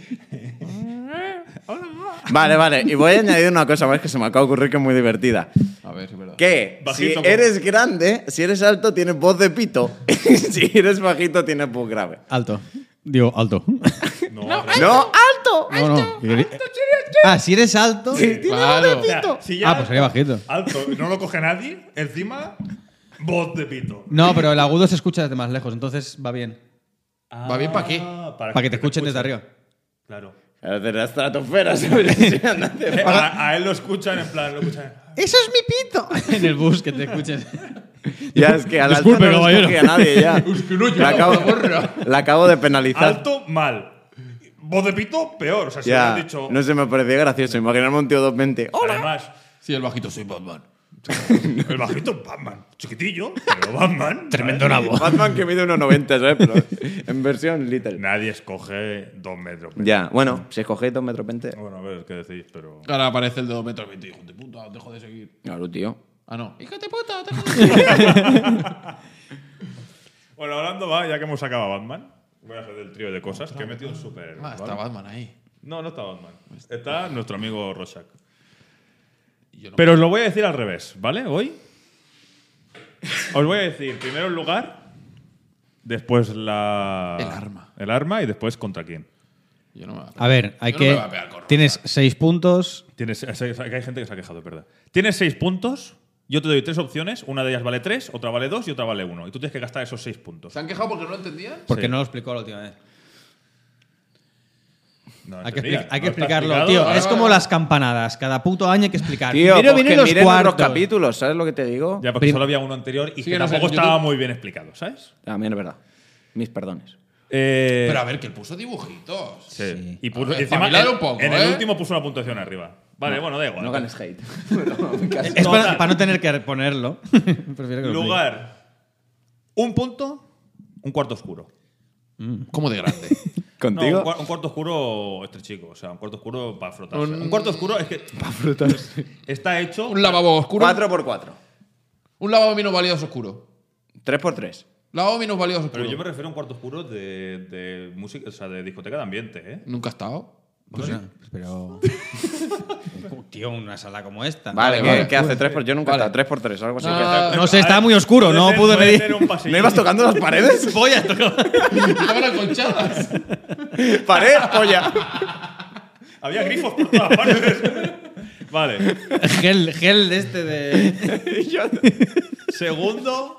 Vale, vale. Y voy a añadir una cosa más que se me acaba de ocurrir que es muy divertida. A ver, si es verdad. Que Bajito si como- eres grande, si eres alto, tienes voz de pito. Si eres bajito, tienes voz grave. Alto. Digo, alto. No, ¡No, alto! No, no. Ah, si eres alto. Claro. O sea, si ya Ah, pues sería bajito. Alto, no lo coge nadie. Encima, voz de pito. No, pero el agudo se escucha desde más lejos, entonces va bien. ¿Va bien para qué? Para que te escuchen desde arriba. Claro. De la estratosfera, ¿sabes? Sí, andate. A, a él lo escuchan en plan, lo escuchan. ¡Eso es mi pito! En el bus que te escuchen. Ya es que al alto Disculpe, no lo caballero. escogía nadie ya. la, acabo, la acabo de penalizar. Alto, mal. Voz de pito, peor. O sea, si Ya, hubieran dicho. no se me parecía gracioso. Imaginarme un tío doscientos veinte. ¡Hola! Además, Sí, el bajito soy Batman. El bajito es Batman. Chiquitillo, pero Batman. Tremendo nabo. Batman que mide uno noventa, ¿sabes? Pero en versión little. Nadie escoge dos metros. Ya, bueno, si escogéis dos metros veinte. Bueno, a ver qué decís, pero. Ahora aparece el de dos metros veinte. Hijo de puta, dejo de seguir. Claro, tío. Ah, no. Hijo de puta, dejo de seguir. Bueno, hablando va, ya que hemos sacado a Batman, voy a hacer del trío de cosas que he metido un super. Ah, está Batman ahí. No, no está Batman. Está nuestro amigo Rorschach. Y yo no. Pero os lo voy a decir al revés, ¿vale? Hoy. Os voy a decir primero el lugar, después la. El arma. El arma y después contra quién. Yo no me voy a pegar. A ver, hay Yo no que. me voy a pegar con Tienes Rorschach. seis puntos. Tienes, hay gente que se ha quejado, es verdad. Tienes seis puntos. Yo te doy tres opciones. Una de ellas vale tres, otra vale dos y otra vale uno. Y tú tienes que gastar esos seis puntos. ¿Se han quejado porque no lo entendían? Porque Sí. no lo explicó la última vez. No Hay que, entendía. expli- hay que No está explicarlo, explicado. tío. Vale, es vale, como vale. las campanadas. Cada puto año hay que explicar. Tío, Primero pues vienen que los miren otros cuartos. capítulos, ¿sabes lo que te digo? Ya, porque Prim- solo había uno anterior y Sí, que no sé, tampoco en estaba YouTube- muy bien explicado, ¿sabes? También es verdad. Mis perdones. Eh, Pero a ver, que él puso dibujitos. sí. Sí. Y puso, A ver, y encima, espabilar en, un poco, en ¿eh? el último puso una puntuación arriba. Vale, bueno, da igual. No ganes hate. Es para, Total. para no tener que ponerlo. Prefiero que lo explique. Lugar. Un punto, un cuarto oscuro. ¿Cómo de grande? No, ¿Contigo? un, cua- un cuarto oscuro estrechico. O sea, un cuarto oscuro para frotarse. Un- Un, cuarto oscuro es que. Para frotarse. Está hecho. Un lavabo oscuro. cuatro por cuatro. Un lavabo minusválidos oscuro. tres por tres. Lavabo minusválidos oscuro. Pero yo me refiero a un cuarto oscuro de, de música, o sea, de discoteca de ambiente, ¿eh? Nunca ha estado. Pues no, pero. Tío, una sala como esta. Vale, Vale, ¿qué, vale. ¿qué hace? tres por Yo nunca he Vale. estado. tres por tres, algo así. Ah, No sé, A estaba ver, muy oscuro, puede no ser- pude puede medir. ser un pasillo. ¿No ibas tocando las paredes? Pollas, tocó. Estaban acolchadas. ¡Pared, polla! Había grifos por todas partes. Vale. Gel, gel de este de. Segundo.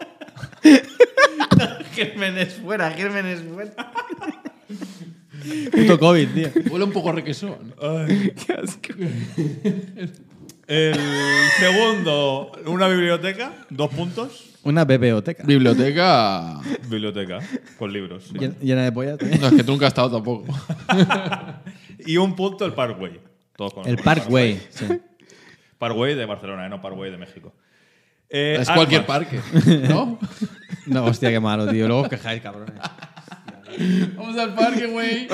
Gérmenes fuera, gérmenes fuera. Puto COVID, tío. Huele un poco a requesón. ¡Qué asco! El segundo, una biblioteca, dos puntos. Una biblioteca. Biblioteca. Biblioteca, con libros. sí. Llen- Llena de pollas. también. No, es que tú nunca has estado tampoco. Y un punto el Parkway. Todos conocemos El Parkway. Sí. Parkway de Barcelona, eh, no Parkway de México. Eh, Es armas. cualquier parque. ¿No? No, hostia, qué malo, tío. Luego os quejáis, cabrones. Vamos al parque, güey.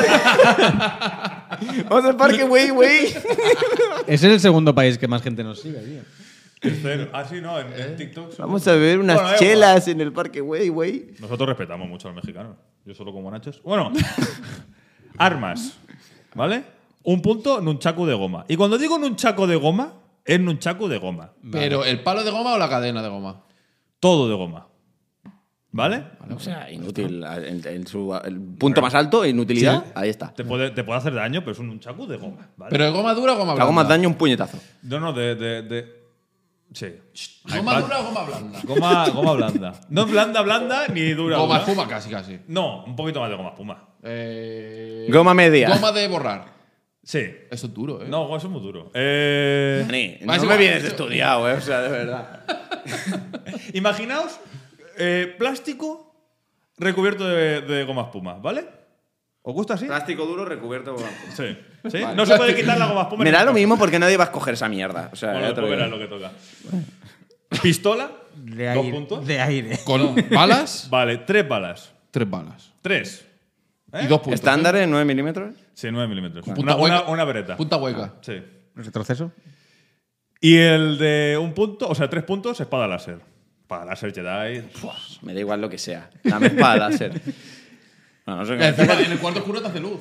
Vamos al parque, güey, güey. Es el segundo país que más gente nos sigue, tío. Tercero. Ah, sí, no, en, en TikTok. somos- Vamos a beber unas Bueno, da igual. chelas en el parque, güey, güey. Nosotros respetamos mucho a los mexicanos. Yo solo como nachos. Bueno, armas. ¿Vale? Un punto, nunchaku de goma. Y cuando digo nunchaku de goma, es nunchaku de goma. Pero, ¿el palo de goma o la cadena de goma? Todo de goma. ¿Vale? O sea, inútil. En, en su el punto más alto, inutilidad, ahí está. Te puede, te puede hacer daño, pero es un nunchaku de goma. ¿vale? ¿Pero de goma dura o goma Te blanda? hago más daño un puñetazo. No, no, de. de, de- Sí. ¿Goma dura o goma blanda? Goma, goma blanda. No es blanda, blanda, ni dura. Goma dura. espuma casi, casi. No, un poquito más de goma espuma. Eh, Goma media. Goma de borrar. Sí. Eso es duro, ¿eh? No, eso es muy duro. Eh, Dani, Va, es no me igual. vienes estudiado, eh. O sea, de verdad. imaginaos eh, plástico recubierto de, de goma espuma, ¿vale? ¿Os gusta así? Plástico duro recubierto con Sí. ¿Sí? No se puede quitar la goma espuma. Me ni da lo nunca. mismo porque nadie va a escoger esa mierda. O sea, Bueno, ya te lo después digo. verás lo que toca. Pistola. De Dos aire. puntos. De aire. Con balas, Vale, tres balas. tres balas. Tres. ¿Eh? Y dos puntos. ¿Estándar en nueve milímetros? Sí, nueve milímetros. Punta Una, hueca. una, una bereta. Punta hueca. Sí. ¿Retroceso? Y el de un punto, o sea, tres puntos, espada láser. Espada láser Jedi. Me da igual lo que sea. Dame espada láser. No, no sé qué. Encima, en el cuarto oscuro te hace luz.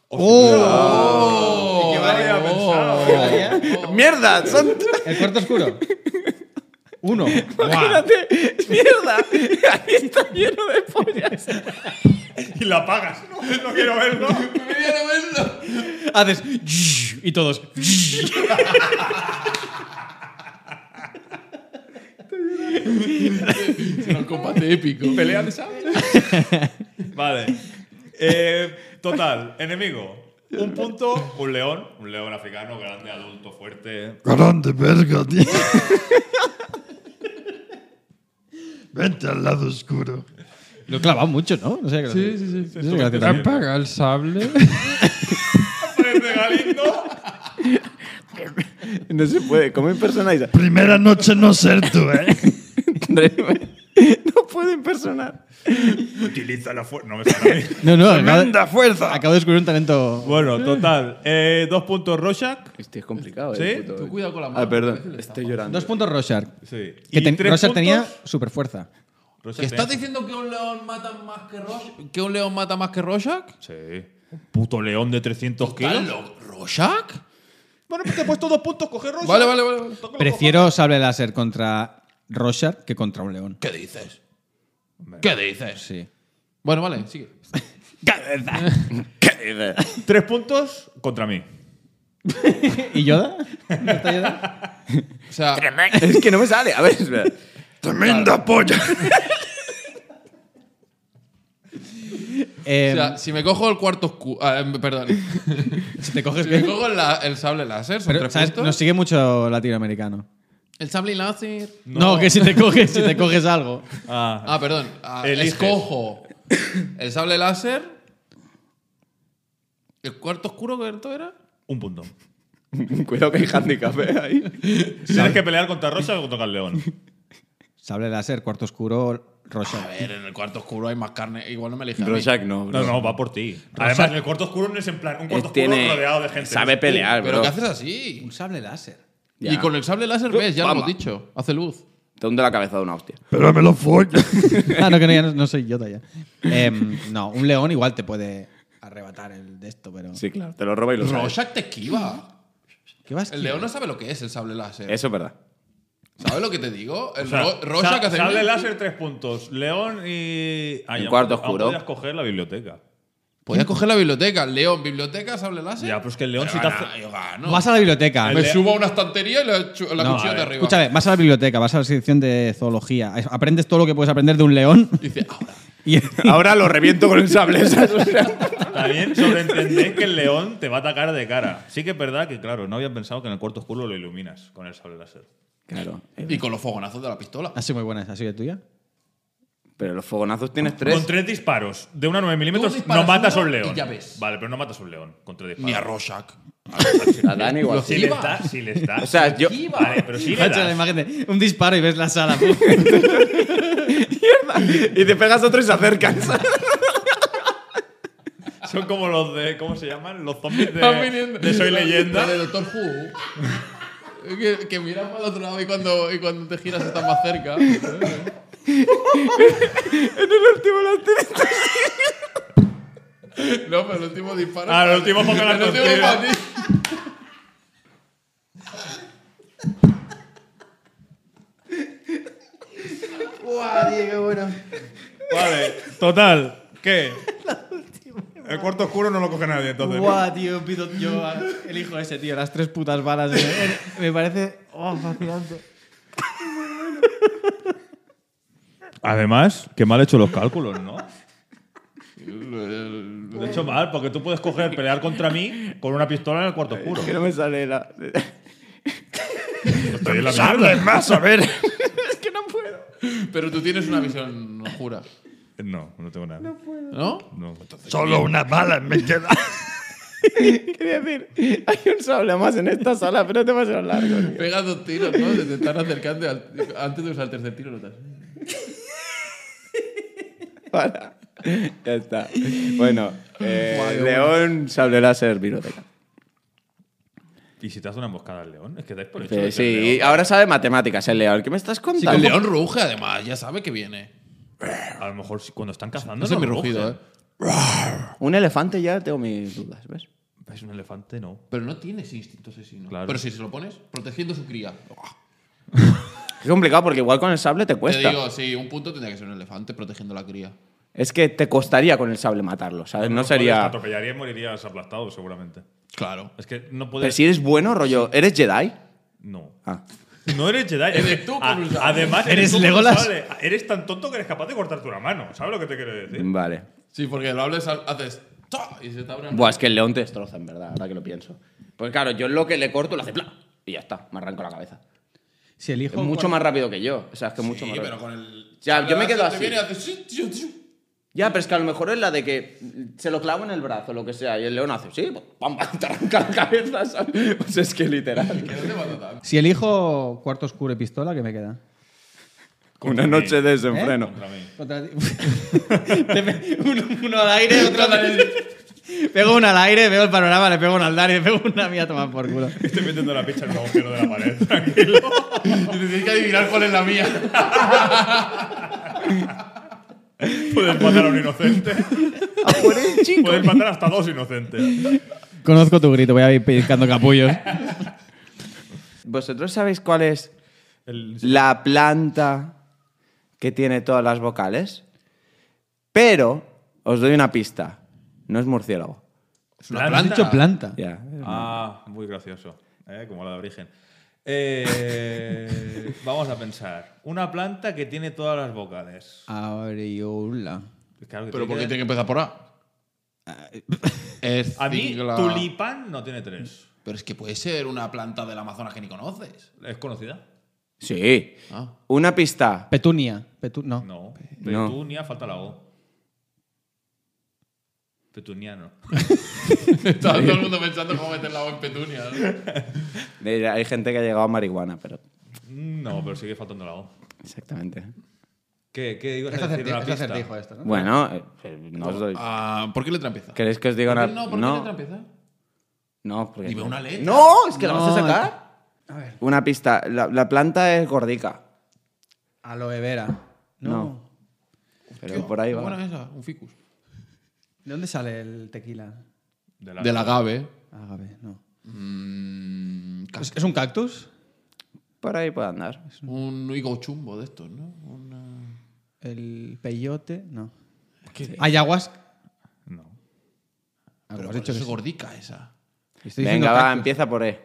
¡Oh! ¿Qué había pensado? ¡Mierda! ¡Son ¿El cuarto oscuro? Uno. Imagínate, ¡mierda! Ahí está lleno de pollas. Y la apagas. No, no quiero verlo. Haces. Y todos. Será un combate épico. Pelea de sable. Vale. Eh, total, enemigo. Un punto, un león. Un león africano, grande, adulto, fuerte. Grande verga, tío. Vente al lado oscuro. Lo he clavado mucho, ¿no? No sé qué Sí, sí, sí. No sé qué hace. Apaga el sable. Parece Galindo. No se puede. ¿Cómo impersonáis? Primera noche no ser tú, ¿eh? No puedo impersonar. Utiliza la fuerza. No me sale a mí. No, no, acabo, ¡Tremenda fuerza! acabo de descubrir un talento. Bueno, total. Eh, dos puntos Rorschach. Este es complicado, ¿Sí? ¿eh? puto- Tú cuidado con la mano. Ah, perdón. Estoy llorando. Dos puntos Rorschach. Sí. Que Y ten- tres Rorschach puntos, tenía super fuerza. Rorschach ¿Que estás tenía- diciendo que un león mata más que Rorschach? ¿Que un león mata más que Rorschach? Sí. Un puto león de trescientos ¿Estás kilos. loco? ¿Rorschach? Bueno, pues te he puesto dos puntos, coge Rorschach. Vale, vale, vale. vale. Prefiero sable láser contra Rorschach que contra un león. ¿Qué dices? ¿Qué dices? Sí. Bueno, vale, sigue. Tres puntos contra mí. ¿Y Yoda? ¿No está Yoda? O sea, Es que no me sale. A ver, espera. ¡Tremenda polla! Eh, o sea, si me cojo el cuarto oscuro. Ah, eh, perdón. si te coges Si me que. cojo el, la- el sable láser, son Pero, tres ¿sabes? puntos. Nos sigue mucho latinoamericano. El sable láser. No, que si te coges, si te coges algo. Ah, Ah, perdón. Ah, Eliges. escojo el sable láser. ¿El cuarto oscuro cuánto era? un punto. Cuidado que hay handicap, ¿eh? Ahí. Tienes que pelear contra Rorschach o contra el león. Sable láser, cuarto oscuro, Rorschach. A ver, en el cuarto oscuro hay más carne. Igual no me elige a mí. Rorschach no, bro. No, no, va por ti. Además, en el cuarto oscuro no es en plan un cuarto oscuro Tiene- rodeado de gente. Sabe Es- pelear, Pero bro. ¿qué haces así? Un sable láser. Ya. Y con el sable láser ves, ya lo Pamba. hemos dicho. Hace luz. Te hunde la cabeza de una hostia. Pero me lo follo. Ah, no, que no, ya no, no soy Yoda ya. Em, no, un león igual te puede arrebatar el de esto, pero. Sí, claro. Te lo roba y lo sabe. Rorschach te esquiva. ¿Qué vas El león no sabe lo que es el sable láser. Eso es verdad. ¿Sabes lo que te digo? El O sea, Ro- Rorschach sa- hace. sable láser, tres puntos. León y. Ah, En ya cuarto aún oscuro. podías coger la biblioteca. Podías coger la biblioteca. León, biblioteca, sable láser. Ya, pues que el león Pero si te gana, hace. yo gano. Vas a la biblioteca. Me El- subo a una estantería y la, echo- la No, cuchillo a de ver, arriba. Escúchame, vas a la biblioteca, vas a la sección de zoología. Aprendes todo lo que puedes aprender de un león. Y dice, ahora. Y, Ahora lo reviento con el sable. ¿sabes? O sea, También sobreentender que el león te va a atacar de cara. Sí que es verdad que, claro, no había pensado que en el cuarto oscuro lo iluminas con el sable láser. claro. Y con los fogonazos de la pistola. ha sido muy buena esa, ¿ha sido tuya? Pero los fogonazos tienes tres. Con tres disparos de una nueve milímetros Tú disparas no matas a uno un león. y ya ves. Vale, pero no matas a un león con tres disparos. Ni a Rorschach. A Dani igual. Si sí. le das, si le das. O sea, yo. Vale, pero si le Macho, la das. imagen de un disparo y ves la sala. Y te pegas otro y se acercan. Son como los de. ¿Cómo se llaman? Los zombies Van de, viniendo. de Soy La- Leyenda. la de Doctor Who. que, que miras para el otro lado y cuando, y cuando te giras estás más cerca. En el último la No, pero el último disparo. Ah, el último fue con la El último tortilla. para ti. Vale, total. ¿Qué? El cuarto oscuro no lo coge nadie, entonces. Buah, tío, pido yo a- elijo ese, tío. Las tres putas balas. Me, me parece oh, fascinante. Además, qué mal he hecho los cálculos, ¿no? Lo he hecho mal, porque tú puedes coger, pelear contra mí con una pistola en el cuarto oscuro. Que no me sale la. Estoy en la ¡Sable mierda. más, a ver! Es que no puedo. Pero tú tienes una visión oscura. No, no tengo nada. ¿No? No. Solo una bala me queda. Quería decir, hay un sable más en esta sala, pero es demasiado largo. tío. Pega dos tiros, ¿no? Se te están acercando al- antes de usar el tercer tiro. notas. Para. Ya está. Bueno, eh, León, sable láser, biblioteca. ¿Y si te hace una emboscada al león? Es que dais por hecho. Sí, de que sí, el león- ahora sabe matemáticas el León. ¿Qué me estás El contando? león ruge, además. Ya sabe que viene. A lo mejor si- cuando están cazando. Ese es no mi rugido, rugen. ¿eh? Un elefante ya tengo mis dudas, ¿ves? Es un elefante, no. Pero no tiene ese instinto asesino. Claro. Pero si se lo pones, protegiendo su cría. Es complicado porque igual con el sable te Te cuesta. digo, sí, un punto tendría que ser un elefante protegiendo la cría. Es que te costaría con el sable matarlo, ¿sabes? No, puedes, Te sería. atropellaría y morirías aplastado, seguramente. Claro. Es que no Pero puedes. si eres bueno, rollo. ¿Eres Jedi? No. Ah. No eres Jedi. Eres tú con A- un sable. Además, ¿Eres tú con un Legolas? sable. Eres tan tonto que eres capaz de cortarte una mano. ¿Sabes lo que te quiero decir? Vale. Sí, porque lo hables, haces. ¡ta! Y se te abre. Buah, es que el león te destroza, en verdad, ahora que lo pienso. Pues claro, yo lo que le corto lo hace ¡plá! Y ya está, me arranco la cabeza. Si Es elijo mucho cuál- más rápido que yo. O sea, es que mucho Sí, más pero rápido. con el. Ya, yo me quedo Te así. viene y haces. Ya, pero es que a lo mejor es la de que se lo clavo en el brazo, lo que sea, y el león hace, sí, pam, pam, te arranca la cabeza, ¿sabes? Pues es que literal. Si elijo cuarto oscuro y pistola, ¿qué me queda? Una noche de desenfreno. Contra mí. Contra ti. Te pe- uno, uno al aire, otro al Pego una al aire, veo el panorama, le pego una al dar y le pego una mía a tomar por culo. Estoy metiendo la picha en un agujero de la pared, tranquilo. Y tienes que adivinar cuál es la mía. Puedes matar a un inocente. Puedes matar hasta dos inocentes. Conozco tu grito, voy a ir pellizcando capullos. ¿Vosotros sabéis cuál es El- la planta que tiene todas las vocales? Pero os doy una pista. No es murciélago. Es una Has dicho planta. Ya. Ah, muy gracioso. ¿eh? Como la de origen. Eh, vamos a pensar. Una planta que tiene todas las vocales. Aureola. Claro que Pero tiene ¿por qué que- tiene que empezar por A? Es A mí, cingla- tulipán no tiene tres. Pero es que puede ser una planta del Amazonas que ni conoces. ¿Es conocida? Sí. Ah. Una pista. Petunia. Petu no. No. No. Petunia, falta la O. Petuniano. Estaba todo el mundo pensando cómo meter la O en petunia. ¿no? Eh, Hay gente que ha llegado a marihuana, pero. No, pero sigue faltando la O. Exactamente. ¿Qué, qué ibas Es a decir? acertijo, Una es pista. acertijo esto, ¿no? Bueno, eh, eh, no os doy. Ah, ¿por qué letra empieza? ¿Queréis que os diga ¿Por una.? qué no? ¿Por qué no, letra empieza? no, porque. Dime una letra. ¡No! Es que la No, vas a sacar. A ver. Una pista. La, la planta es gordica. Aloe vera. No. No. Pero por ahí Qué va. buena esa, un ficus. ¿De dónde sale el tequila? De la, Del agave. Agave, no. Mm, ¿Es, es un cactus? Por ahí puede andar. un higo chumbo de estos, ¿no? Una... ¿El peyote? No. ¿Qué? ¿Ayahuasca? No. Ah, Pero has por dicho eso que es sí. gordica esa. Estoy diciendo Venga, va, cactus. empieza por E.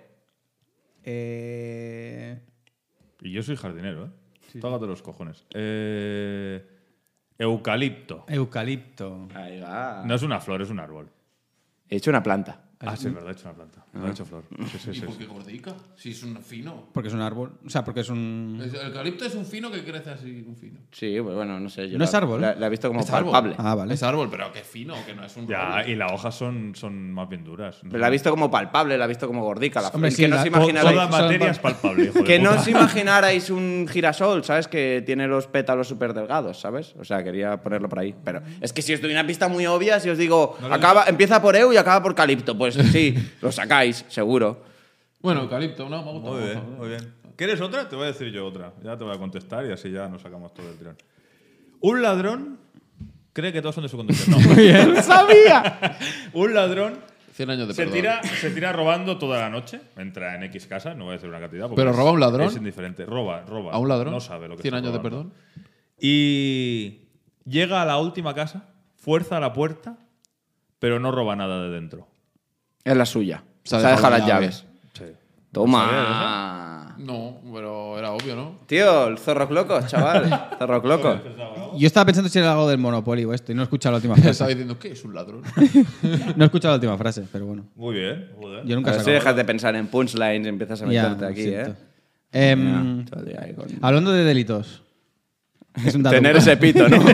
Eh... Y yo soy jardinero, ¿eh? Tócate los cojones. Eh, eucalipto. Eucalipto. Ahí va. No es una flor, es un árbol. He hecho una planta. Ah, sí, es verdad, he hecho una planta. No he hecho flor. Sí, sí, ¿Y sí. por sí. qué gordica? Si es un fino. Porque es un árbol. O sea, porque es un... El eucalipto es un fino que crece así, un fino. Sí, pues bueno, no sé. Yo ¿No la- es árbol? La, la he visto como Es árbol. palpable. Ah, vale. Es árbol, pero que fino, que no es un Ya, árbol. y las hojas son, son más bien duras. Pero la he visto como palpable, la he visto como gordica. La Hombre, que sí, no la- os to- imaginarais, Toda son materia pa- es palpable, hijo de que no puta. os imaginarais un girasol, ¿sabes? Que tiene los pétalos súper delgados, ¿sabes? O sea, quería ponerlo por ahí. Pero es que si os doy una pista muy obvia, si os digo, acaba, empieza por Eu y acaba por calipto, pues sí, lo sacáis, seguro. Bueno, eucalipto, no, me gusta. Muy me bien, gusta. muy bien. ¿Quieres otra? Te voy a decir yo otra. Ya te voy a contestar y así ya nos sacamos todo el tirón. Un ladrón cree que todos son de su condición. No. ¡Sabía! Un ladrón cien años de se perdón. tira, se tira robando toda la noche. Entra en X casa, no voy a decir una cantidad. porque ¿Pero es- roba a un ladrón? Es indiferente. Roba, roba. ¿A un ladrón? No sabe lo que cien está años de robando. perdón. Y llega a la última casa, fuerza la puerta, pero no roba nada de dentro. Es la suya. Se ha Se ha dejado dejado las la llaves. Sí. Toma. No, pero era obvio, ¿no? Tío, el zorro clocos, chaval. Zorro clocos. Yo estaba pensando si era algo del Monopoly o esto y no he escuchado la última Estaba frase. diciendo, ¿qué es un ladrón? No he escuchado la última frase, pero bueno. Muy bien, joder. Yo A nunca he ver si sacado. dejas de pensar en punchlines y empiezas a Ya, meterte lo aquí, siento. ¿eh? Em, Ya, todo el día ahí con- hablando de delitos. Es un dato. Tener ese pito, ¿no?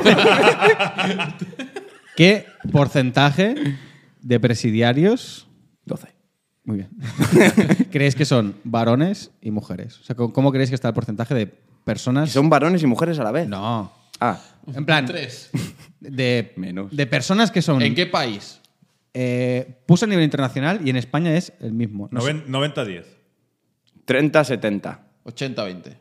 ¿Qué porcentaje de presidiarios doce. muy bien creéis que son varones y mujeres? O sea, ¿cómo cómo creéis que está el porcentaje de personas? ¿Y son varones y mujeres a la vez? No. Ah, En plan, Tres. de, Menos. de personas que son. ¿En qué país? Eh, puse a nivel internacional y en España es el mismo. No sé. Noven- noventa diez. treinta setenta. ochenta veinte.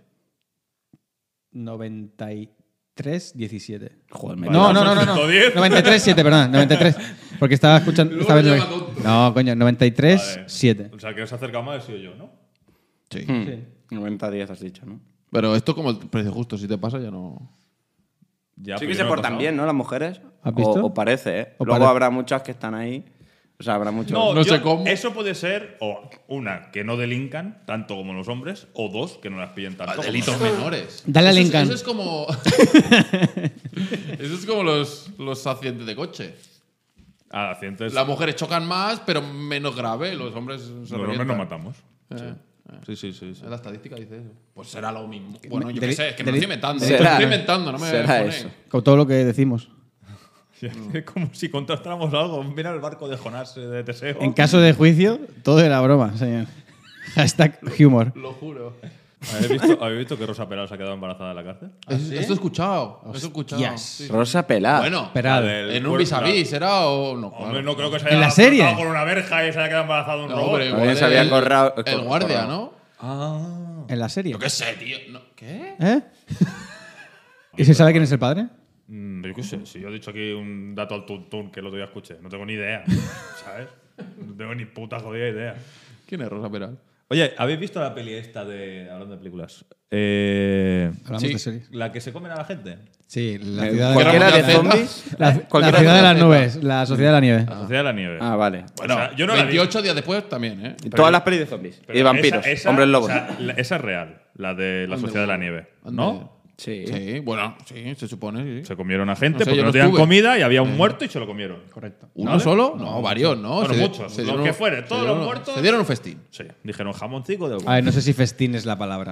noventa y tres diecisiete. Joder, me No, no, no, no, no. ciento diez. noventa y tres siete, perdón. noventa y tres. Porque estaba escuchando. Luego estaba lo viendo- llama tonto. No, coño, noventa y tres Vale. siete. O sea, que os acerca más he sido yo, ¿no? Sí. Hmm. noventa diez has dicho, ¿no? Pero esto como el precio justo, si te pasa ya no... Ya, Sí pero que yo se no he portan pasado. bien, ¿no? Las mujeres. ¿Has visto? O, o parece, ¿eh? O Luego parece. habrá muchas que están ahí. O sea, habrá muchos. No, No yo- sé cómo. Eso puede ser, o una, que no delincan tanto como los hombres, o dos, que no las pillen tanto. como Delitos los hombres. menores. Dale a Eso es- Lincoln. Eso es como... eso es como los, los accidentes de coche. Ah, accidentes. Las mujeres chocan más, pero menos grave. Los hombres se Los hombres revientan. nos matamos. Eh, Sí, sí, sí. sí. La estadística dice eso. Pues será lo mismo. Bueno, yo Deli- qué sé, es que me lo deli- estoy inventando. será- Me lo estoy inventando, no me será pone- eso. Con todo lo que decimos. Es como si contrastáramos algo. Mira el barco de Jonás eh, de Teseo. En caso de juicio, todo era broma, señor. Hashtag humor. Lo juro. ¿Habéis visto, ¿Habéis visto que Rosa Peral se ha quedado embarazada en la cárcel? Es- Esto he escuchado. Esto he escuchado. Hostias. Sí. Rosa pelada. Bueno, Peral. La del en un cuerpo- vis a vis, ¿era o no? Hombre, Claro. no creo que se ¿En haya la serie? cortado con una verja y se haya quedado embarazada de un No, robot. hombre, También igual se había el- corrado- El cor- guardia, corrado. ¿no? Ah. En la serie. Yo qué sé, tío. No, ¿Qué? ¿Eh? ¿Y se sabe quién es el padre? Mm, yo qué sé, si yo he dicho aquí un dato al tuntún que el otro día escuché, no tengo ni idea, ¿sabes? No tengo ni puta jodida idea. ¿Quién es Rosa Peral? Oye, ¿habéis visto la peli esta de. Hablando de películas? Eh, Hablamos Sí. de series. la que se comen a la gente. Sí, la Eh, ciudad de, ¿Cualquiera la- de la- zombies? la, la Cualquiera ciudad de las Z. nubes, la sociedad de la nieve. La sociedad de la nieve. Ah, vale. Bueno, o sea, yo no la vi. veintiocho días después también, ¿eh? Todas las pelis de zombies. Pero Y vampiros. esa- esa- hombres lobos. o sea, la- esa es real, la de la Ande, sociedad de la bueno. nieve. Ande. ¿No? sí. Sí, bueno, sí, se supone, sí. Se comieron a gente No sé, porque yo no no tenían estuve. comida y había un muerto y se lo comieron. Correcto. ¿Uno ¿Vale? solo? No, varios, ¿no? Bueno, Se- muchos. se Los dieron- que fueren, se todos dieron- los muertos. Se dieron un festín. Sí, dijeron jamoncico de A ver, no sé si festín es la palabra.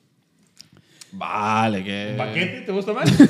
Vale, que. ¿Paquete? ¿Te gusta más?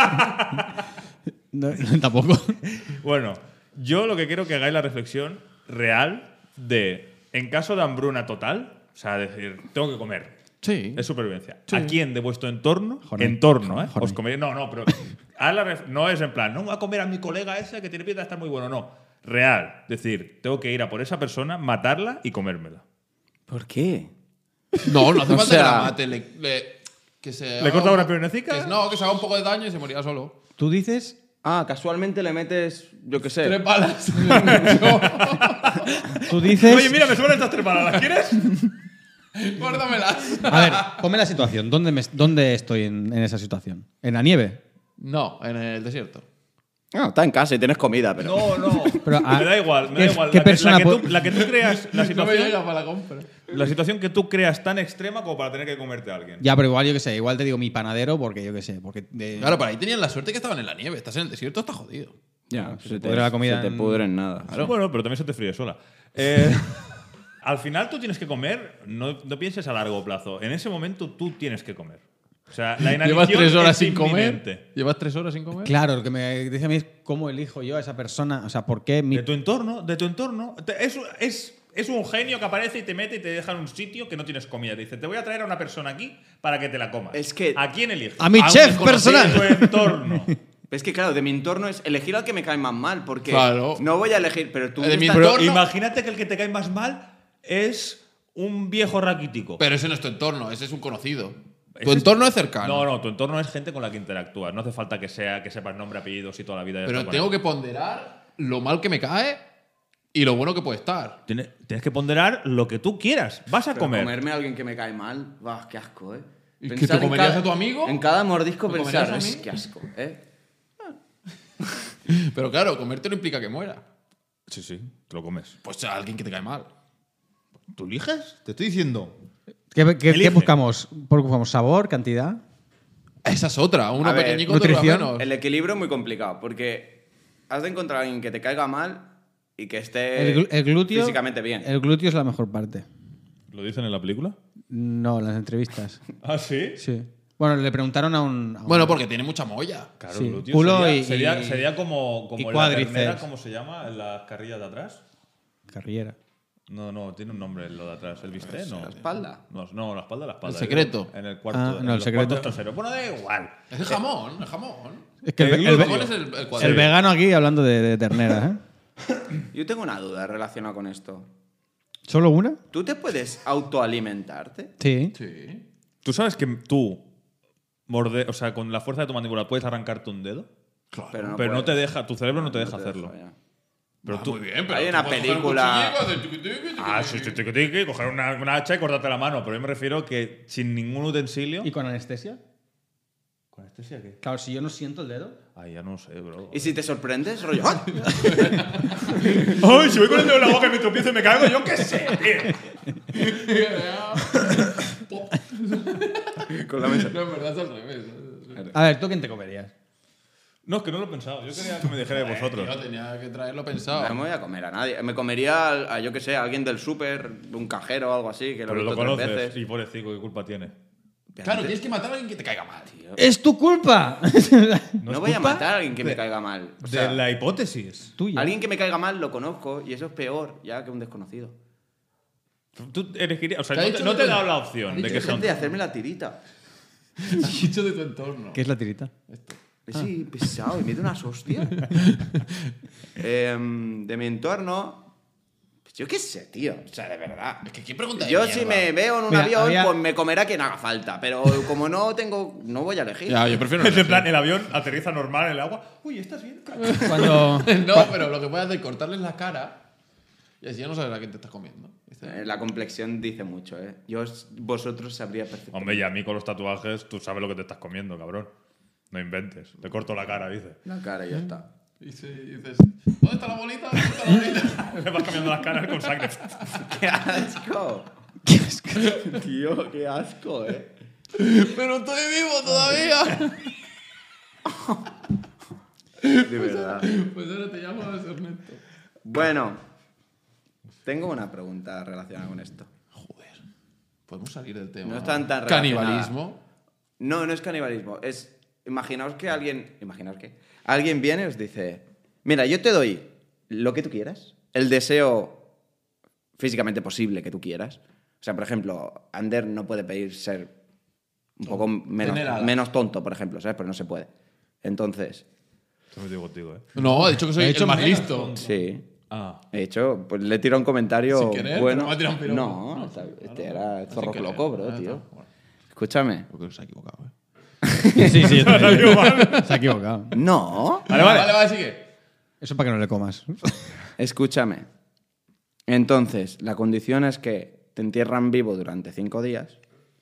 No, tampoco. Bueno, yo lo que quiero que hagáis la reflexión real de, en caso de hambruna total, o sea, decir, tengo que comer. Sí. Es supervivencia. ¿A quién de vuestro entorno? Jorge. Entorno, ¿eh? Jorge. Os comeréis. No, no, pero. haz la ref- no es en plan, no voy a comer a mi colega ese que tiene pinta de estar muy bueno. No. Real. Es decir, tengo que ir a por esa persona, matarla y comérmela. ¿Por qué? No, no hace O falta sea- que la mate. Le, le- que se ¿Le haga corta un- una pionecica? que- No, que se haga un poco de daño y se morirá solo. Tú dices. Ah, casualmente le metes, yo qué sé. Tres balas. Tú dices. Oye, mira, me suenan estas tres balas. ¿Las quieres? Guárdamelas. A ver, ponme la situación. ¿Dónde, me- dónde estoy en, en esa situación? ¿En la nieve? No, en el desierto. No, está en casa y tienes comida, pero. No, no. Pero, ah, me da igual, me ¿qué- da igual. qué la, que- persona la que, po- tú, la que tú creas, la No me situación, llega para la compra. la situación que tú creas tan extrema como para tener que comerte a alguien. Ya, pero igual yo qué sé. Igual te digo mi panadero porque yo qué sé. Porque de- Claro, para ahí tenían la suerte que estaban en la nieve. Estás en el desierto, está jodido. Ya, se, te, pudre la comida se te en- pudre en nada. Bueno, pero también se te fríe sola. Eh, al final tú tienes que comer, no, no pienses a largo plazo. En ese momento tú tienes que comer. O sea, la inanición Llevas tres horas es sin inminente. comer. Llevas tres horas sin comer. Claro, lo que me dice a mí es cómo elijo yo a esa persona. O sea, ¿por qué mi. De tu entorno, de tu entorno. Te- Es, es, es un genio que aparece y te mete y te deja en un sitio que no tienes comida. Te dice, te voy a traer a una persona aquí para que te la comas. Es que- ¿A quién eliges? A mi A un chef desconocido. De personal. tu entorno. Es que, claro, de mi entorno es elegir al que me cae más mal, porque Claro. no voy a elegir, pero tú. De mi estás- Pero entorno- imagínate que el que te cae más mal es un viejo raquítico. Pero ese no es tu entorno, ese es un conocido. Tu Ese es- entorno es cercano. No, no, tu entorno es gente con la que interactúas. No hace falta que sea que sepas nombre, apellidos y toda la vida. ya Pero está con tengo él. que ponderar lo mal que me cae y lo bueno que puede estar. Tienes, tienes que ponderar lo que tú quieras. Vas a Pero comer. comerme a alguien que me cae mal, bah, qué asco, ¿eh? ¿Y que Pensar te en comerías cada- a tu amigo? En cada mordisco ¿Te pensar, comerías a es mí? que asco, ¿eh? Pero claro, comerte no implica que muera. Sí, sí, te lo comes. Pues a alguien que te cae mal. ¿Tú eliges? Te estoy diciendo. ¿Qué, qué- qué Elige. buscamos? ¿Por- ¿Buscamos sabor, cantidad? Esa es otra. Uno A ver, pequeñico dura nutrición. menos. El equilibrio es muy complicado, porque has de encontrar a alguien que te caiga mal y que esté El, glu- el glúteo. físicamente bien. El glúteo es la mejor parte. ¿Lo dicen en la película? No, en las entrevistas. ¿Ah, sí? Sí. Bueno, le preguntaron a un. a un- Bueno, porque tiene mucha molla. Claro, Sí, glúteo culo sería, y- sería, y- sería como, y como la cuádriceps. ternera, ¿cómo se llama? En las carrillas de atrás. Carrillera. No, no, tiene un nombre lo de atrás. ¿El bistec? No. La espalda. No, no, la espalda, la espalda. El secreto. En el cuarto. Ah, en no, el los secreto. cuartos traseros. Bueno, da igual. Es el jamón, el jamón. Es que el, El el- glúteo. jamón es el, el el cuadril. vegano aquí hablando de, de ternera, ¿eh? Yo tengo una duda relacionada con esto. ¿Solo una? ¿Tú te puedes autoalimentarte? Sí. Sí. ¿Tú sabes que tú, morde, o sea, con la fuerza de tu mandíbula puedes arrancarte un dedo? Claro. Pero no, pero no te puedes. deja, tu cerebro no te deja No hacerlo. ya. Pero Ah, tú. muy bien, pero Hay tú una puedes coger un película- cuchillo, hacer tiqui, tiqui, tiqui, Ah, tiqui. sí, sí, tiqui, tiqui, coger una, una hacha y cortarte la mano. Pero yo me refiero que sin ningún utensilio. ¿Y con anestesia? ¿Con anestesia qué? Claro, si yo no siento el dedo. Ay, ya no sé, bro. ¿Y si te sorprendes, rollo? ¡ah! Ay, si voy con el dedo en la boca y me tropiezo y me caigo, yo qué sé, tío. Con la mesa. No, en verdad es al revés. A ver, ¿tú quién te comerías? No, es que no lo he pensado. Yo quería que me dijerais vosotros. Yo tenía que traerlo No pensado. me voy a comer a nadie. Me comería a, a, yo que sé, a alguien del súper, de un cajero o algo así, que lo he Pero visto lo tres conoces. veces. Y pobrecito, ¿qué culpa tiene? Claro, tienes que matar a alguien que te caiga mal. ¡Es tu culpa! No, voy a matar a alguien que me caiga mal. O sea, de la hipótesis. Tuya. alguien que me caiga mal lo conozco y eso es peor ya que un desconocido. Tú elegirías. O sea, ¿Te ha no te, dicho no de te he tu- dado la ha opción dicho de que de son. Gente, hacerme la tirita. Dicho de tu entorno. ¿Qué es la tirita? Sí, pesado, y mete unas hostias. Em, de mi entorno, pues yo qué sé, tío. O sea, de verdad. Es que ¿quién pregunta de Yo mierda? si me veo en un Mira, avión, había- pues me comerá quien haga falta. Pero como no tengo, no voy a elegir. Ya, yo prefiero. Es en plan, el avión aterriza normal en el agua. Uy, ¿estás bien? Cuando... No, pero lo que puedes hacer es cortarles la cara y así ya no sabes a quién te estás comiendo. Eh, La complexión dice mucho, ¿eh? Yo, vosotros sabría perfectamente. Hombre, y a mí con los tatuajes, tú sabes lo que te estás comiendo, cabrón. No inventes. Te corto la cara, dice. La cara y ya está. Y sí, y dices, ¿dónde está la bolita? ¿Dónde está la bolita? Le vas cambiando las caras con sangre. ¡Qué asco! ¿Qué es? Tío, qué asco, ¿eh? Pero estoy vivo todavía. De verdad. Pues ahora te llamo Ernesto. Bueno, tengo una pregunta relacionada con esto. Joder. Podemos salir del tema. No están tan Canibalismo. No, no es canibalismo. Es. Imaginaos que alguien. Imaginaos que. Alguien viene y os dice: Mira, yo te doy lo que tú quieras, el deseo físicamente posible que tú quieras. O sea, por ejemplo, Ander no puede pedir ser un poco menos, Tener alas. menos tonto, por ejemplo, ¿sabes? Pero no se puede. Entonces, Estoy metido contigo, ¿eh? No, he dicho que soy He el hecho más menos. listo. sí. Ah. He hecho, pues le he tirado un comentario Sin querer, bueno. pero me ha tirado un piropo. No, No, está- sí, este claro. era Sin zorro querer. loco, bro, Ah, tío. está. Bueno, Escúchame. yo creo que se ha equivocado, ¿eh? Sí, sí, yo también. Se ha equivocado. No. Vale, vale. Vale, vale, sigue. Eso para que no le comas. Escúchame. Entonces, la condición es que te entierran vivo durante cinco días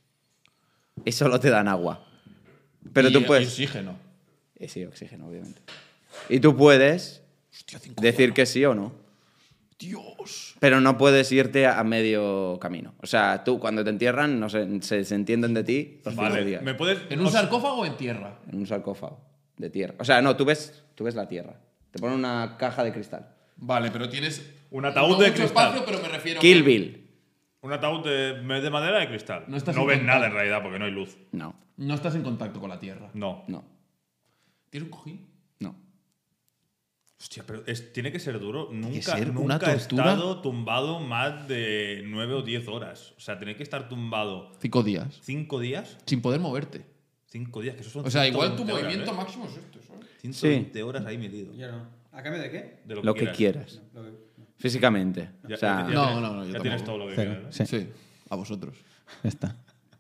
y solo te dan agua. Pero Y- tú y puedes. oxígeno. Eh, sí, oxígeno, obviamente. Y tú puedes Hostia, cinco decir que sí o no. Dios. Pero no puedes irte a medio camino. O sea, tú cuando te entierran, no sé, se, se entienden de ti los cinco Vale. días. ¿Me puedes.? ¿En un o sea, sarcófago o en tierra? En un sarcófago de tierra. O sea, no, tú ves, tú ves la tierra. Te ponen una caja de cristal. Vale, pero tienes. Un ataúd no de mucho cristal. espacio, pero me refiero. Kill que- Bill. Un ataúd de, de madera o de cristal. No estás no en ves contacto. nada en realidad porque no hay luz. No, No estás en contacto con la tierra. No. no, ¿Tienes un cojín? no. Hostia, pero es- tiene que ser duro. que Nunca, ser nunca una he tortura. estado tumbado más de nueve o diez horas. O sea, tener que estar tumbado Cinco días. cinco días. Sin poder moverte. Cinco días, que eso son O sea, ciento igual tu veinte horas, movimiento ¿eh? máximo es este, ¿sabes? ciento veinte horas ahí metido. Yo no. ¿A cambio de qué? De Lo que quieras. Físicamente. Ya- O sea, ya- ya No, tienes- no, no, yo Ya tienes tampoco. todo lo que Cero. quieras. ¿eh? Sí. Sí. A vosotros. Ya está.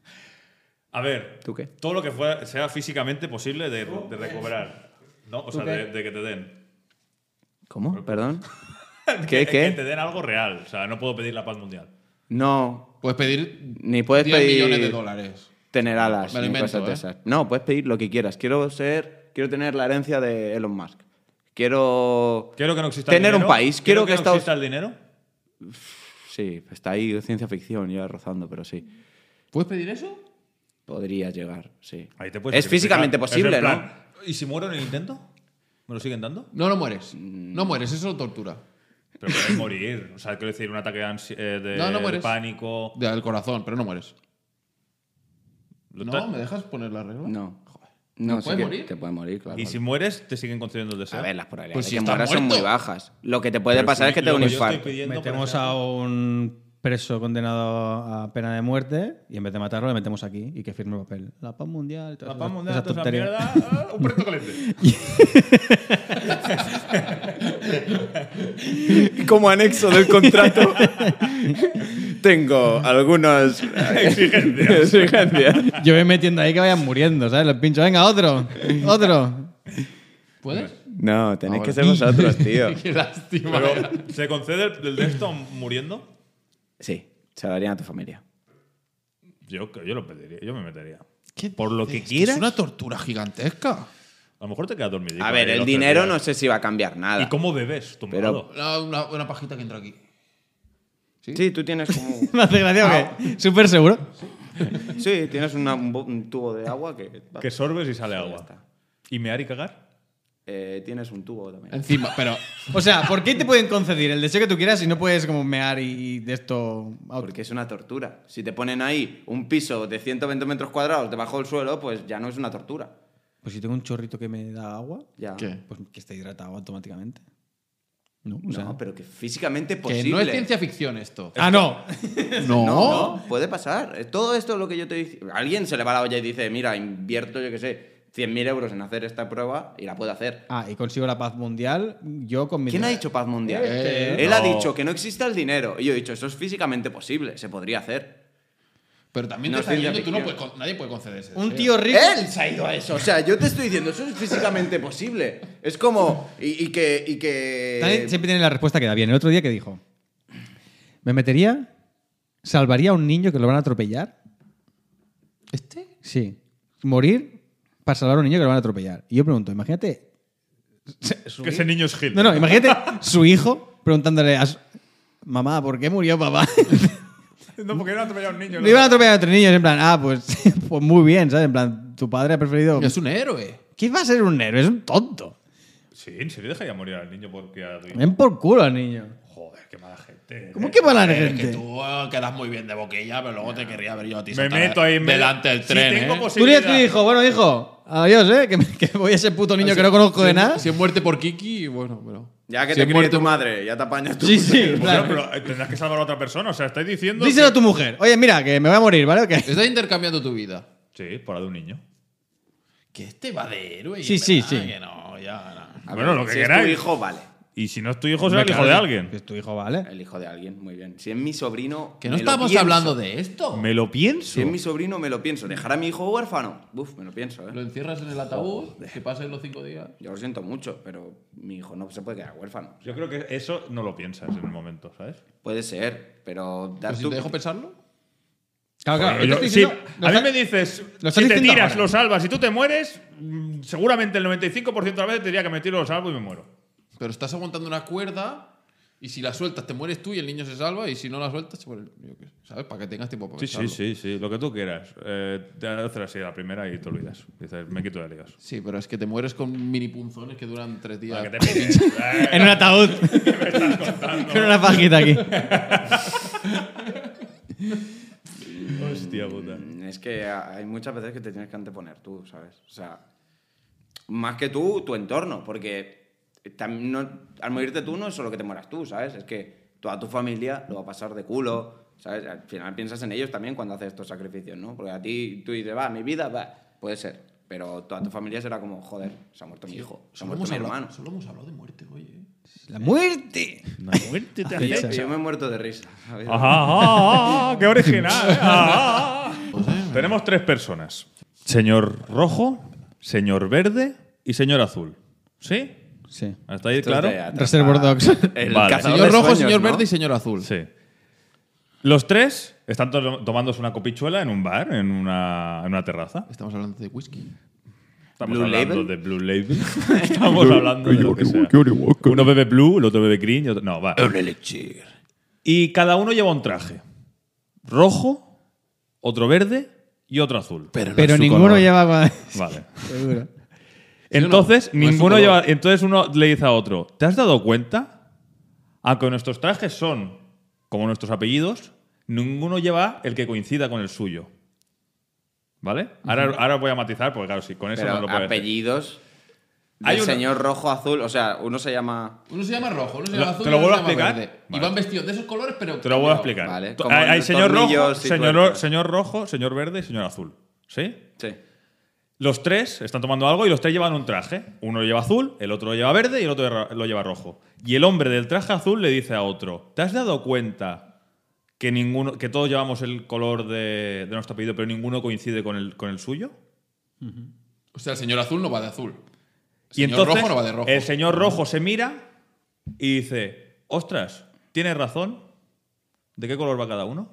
A ver, ¿tú qué? todo lo que fuera, sea físicamente posible de, de recobrar. ¿No? O sea, qué? de, de que te den. ¿Cómo? ¿Perdón? Que- ¿Qué? Que ¿Qué? te den algo real. O sea, no puedo pedir la paz mundial. No, Puedes pedir ni puedes diez pedir millones de dólares. tener alas Me lo ni invento, cosas de ¿eh? esas. No, puedes pedir lo que quieras. Quiero ser, quiero tener la herencia de Elon Musk. Quiero Quiero que no exista tener el dinero. un país. Quiero, que, no Estados exista el dinero. Sí, está ahí ciencia ficción ya rozando, pero sí. ¿Puedes pedir eso? Podría llegar, sí. Ahí te puedes Es físicamente sacrificar. posible, Es en ¿no? plan, ¿y si muero en el intento? ¿Me lo siguen dando? No, no mueres. No mueres, eso es tortura. Pero puedes morir. O sea, quiero decir, un ataque de, ansi- eh, de No, no mueres. pánico. Del corazón, pero no mueres. Lo ¿No? ta- ¿Me dejas poner la regla? No. Joder. No, ¿Te sí puedes que morir? Te puede morir, claro. Y si mueres, te siguen concediendo el deseo. A ver, las probabilidades Pues de si que estás mueras son muy muerto. bajas. Lo que te puede Pero pasar si es que te lo dé un que yo estoy infarto. pidiendo, por Metemos ejemplo- a un preso condenado a pena de muerte y en vez de matarlo le metemos aquí y que firme el papel. La paz mundial. y todas La paz esas- mundial, esas toda esa tonterías. mierda, ah, un perrito caliente. Como anexo del contrato tengo algunas Exigencias. exigencias. Yo voy metiendo ahí que vayan muriendo, ¿sabes? Los pincho, venga, otro, otro. ¿Puedes? No, tenéis Ah, que ser vale. vosotros, tío. Qué lástima. Pero, ¿se concede el, el de esto muriendo? Sí, se lo darían a tu familia. Yo, yo lo pediría, yo me metería. ¿Qué Por lo que dices? quieras. Es una tortura gigantesca. A lo mejor te quedas dormido. A ver, el dinero no sé si va a cambiar nada. ¿Y cómo bebes tumbado? Una, una, una pajita que entra aquí. Sí, tú tienes como... ¿Me hace gracia o qué? Súper seguro. Sí, tienes una- un, bo- un tubo de agua que... Que sorbes y sale Sí, ya agua. está. ¿Y mear y cagar? eh, tienes un tubo también. Encima, pero. O sea, ¿por qué te pueden conceder el deseo que tú quieras si no puedes como mear y de esto... Porque es una tortura. Si te ponen ahí un piso de ciento veinte metros cuadrados debajo del suelo, pues ya no es una tortura. Pues si tengo un chorrito que me da agua, Ya. ¿Qué? pues que esté hidratado automáticamente. No, o No, sea... pero que físicamente Que posible. no es ciencia ficción esto. ¡Ah, no! No. No, no, puede pasar. Eh, Todo esto es lo que yo te digo. Alguien se le va la olla y dice, mira, invierto, yo qué sé, cien mil euros en hacer esta prueba y la puede hacer. Ah, y consigo la paz mundial, yo con mi... ¿Quién ha dicho paz mundial? Eh, Él no. ha dicho que no exista el dinero. Y yo he dicho, eso es físicamente posible, se podría hacer. Pero también No te es está ciencia diciendo, tú no ficción. puedes, con- nadie puede concederse. Un deseo. tío rico... Él se ha ido a eso. O sea, yo te estoy diciendo, eso es físicamente posible. Es como. Y, y que. Y que... También siempre tiene la respuesta que da bien. El otro día que dijo, ¿me metería? ¿Salvaría a un niño que lo van a atropellar? ¿Este? Sí. Morir para salvar a un niño que lo van a atropellar. Y yo pregunto, imagínate... su Que hijo- ese niño es Hitler. No, no, imagínate su hijo preguntándole a su... Mamá, ¿por qué murió papá? No, porque no ha atropellado a un niño. Le iban a atropellar a otros niños. En plan, ah, pues, pues muy bien, ¿sabes? En plan, tu padre ha preferido... Es un héroe. ¿Qué va a ser un héroe? Es un tonto. Sí, en serio dejaría morir al niño porque a tu hijo. Ven por culo al niño. Joder, qué mala gente. ¿Cómo que mala Es gente? que tú eh, quedas muy bien de boquilla, pero luego te querría ver yo a ti Me saltar meto ahí en medio- delante del Si tren, tengo ¿eh? Tú le posibilidad- a tu hijo, bueno, hijo, adiós, ¿eh? Que, me- que voy a ese puto niño que no conozco de nada. Si es muerte por Kiki, bueno, pero... Ya que si te es críe muerte tu por- madre, ya te apañas tú. Sí, sí, Bueno, claro. pero eh, tendrás que salvar a otra persona. O sea, estáis diciendo. Díselo a que- tu mujer. Oye, mira, que me voy a morir, ¿vale? ¿O qué? Estás intercambiando tu vida. Sí, por la de un niño. Que este va de héroe. y Sí, en sí, verdad sí. Que no, ya no. A Bueno, ver, lo que si queráis. es tu hijo, vale. Y si no es tu hijo, será el hijo de alguien. Que es tu hijo, ¿vale? El hijo de alguien, muy bien. Si es mi sobrino. Que no me lo estamos pienso. hablando de esto. Me lo pienso. Si es mi sobrino, me lo pienso. ¿Dejar a mi hijo huérfano? Uf, me lo pienso, Lo ¿eh? encierras en el ataúd, que pasen los cinco días. Yo lo siento mucho, pero mi hijo no se puede quedar huérfano. Yo creo que eso no lo piensas en el momento, ¿sabes? Puede ser, pero. dar Pero si tu- te dejo pensarlo. Claro, claro. Yo- yo te estoy sí, diciendo- lo a mí está- me dices, lo estás si te diciendo tiras, ahora. lo salvas. Si tú te mueres, mm, seguramente el noventa y cinco por ciento de las veces te diría que me tiro, lo salvo y me muero. Pero estás aguantando una cuerda y si la sueltas te mueres tú y el niño se salva y si no la sueltas se muere el- yo qué sé, ¿sabes? Para que tengas tiempo para Sí, sí, pensarlo. sí, sí, lo que tú quieras. Eh, te haces así la primera y te olvidas. Dices, me quito de líos. Sí, pero es que te mueres con mini punzones que duran tres días. Ah, que te pides. Eh, En un ataúd. Con una pajita aquí. Hostia puta. Mm, Es que hay muchas veces que te tienes que anteponer tú, ¿sabes? O sea, más que tú, tu entorno, porque tam- no- al morirte tú no es solo que te mueras tú, ¿sabes? Es que toda tu familia lo va a pasar de culo, ¿sabes? Al final piensas en ellos también cuando haces estos sacrificios, ¿no? Porque a ti tú dices, va, mi vida, va, puede ser, pero toda tu familia será como, joder, se ha muerto mi hijo, se ha Solo muerto hemos, mi hablado, hermano. solo hemos hablado de muerte, oye. La muerte. La muerte te acecha. Y yo me he muerto de risa, ¿sabes? Ajá, ajá, ajá, qué original. ¿eh? Ajá, ajá. Tenemos tres personas. Señor rojo, señor verde y señor azul. ¿Sí? Sí. ¿Hasta ahí Esto es claro? de atrás Reservoir a- Dogs. El Vale. cazador Señor de rojo, sueños, señor ¿no? verde y señor azul. Sí. Los tres están to- tomándose una copichuela en un bar, en una, en una terraza. Estamos hablando de whisky. Estamos Blue hablando Label. de Blue Label. Estamos hablando de lo que sea. Uno bebe Blue, el otro bebe Green. Y otro... No, va. Un elixir. Y cada uno lleva un traje. Rojo, otro verde y otro azul. Pero, no Pero es su ninguno color. lleva... Vale. Seguro. Entonces, no es su ninguno color. lleva. Entonces uno le dice a otro: ¿te has dado cuenta? Aunque nuestros trajes son como nuestros apellidos, ninguno lleva el que coincida con el suyo. ¿Vale? Ahora, ahora voy a matizar, porque claro, sí, con eso Pero no lo puedo decir. apellidos Hay del uno- señor rojo azul, o sea, uno se llama... Uno se llama rojo, uno se Lo- llama azul ¿te lo y otro vuelvo a se llama explicar? verde. Y Vale. van vestidos de esos colores, pero. Te lo voy a cambiado. explicar. Vale, To- como hay, hay los señor rojo, tornillos y señor, tuercas. señor rojo, señor verde y señor azul. ¿Sí? Sí. Los tres están tomando algo y los tres llevan un traje. Uno lo lleva azul, el otro lo lleva verde y el otro lo lleva rojo. Y el hombre del traje azul le dice a otro: ¿te has dado cuenta que ninguno, que todos llevamos el color de, de nuestro apellido, pero ninguno coincide con el, con el suyo? O sea, el señor azul no va de azul. El Y señor entonces rojo no va de rojo. el señor rojo se mira y dice: ostras, tienes razón. ¿De qué color va cada uno?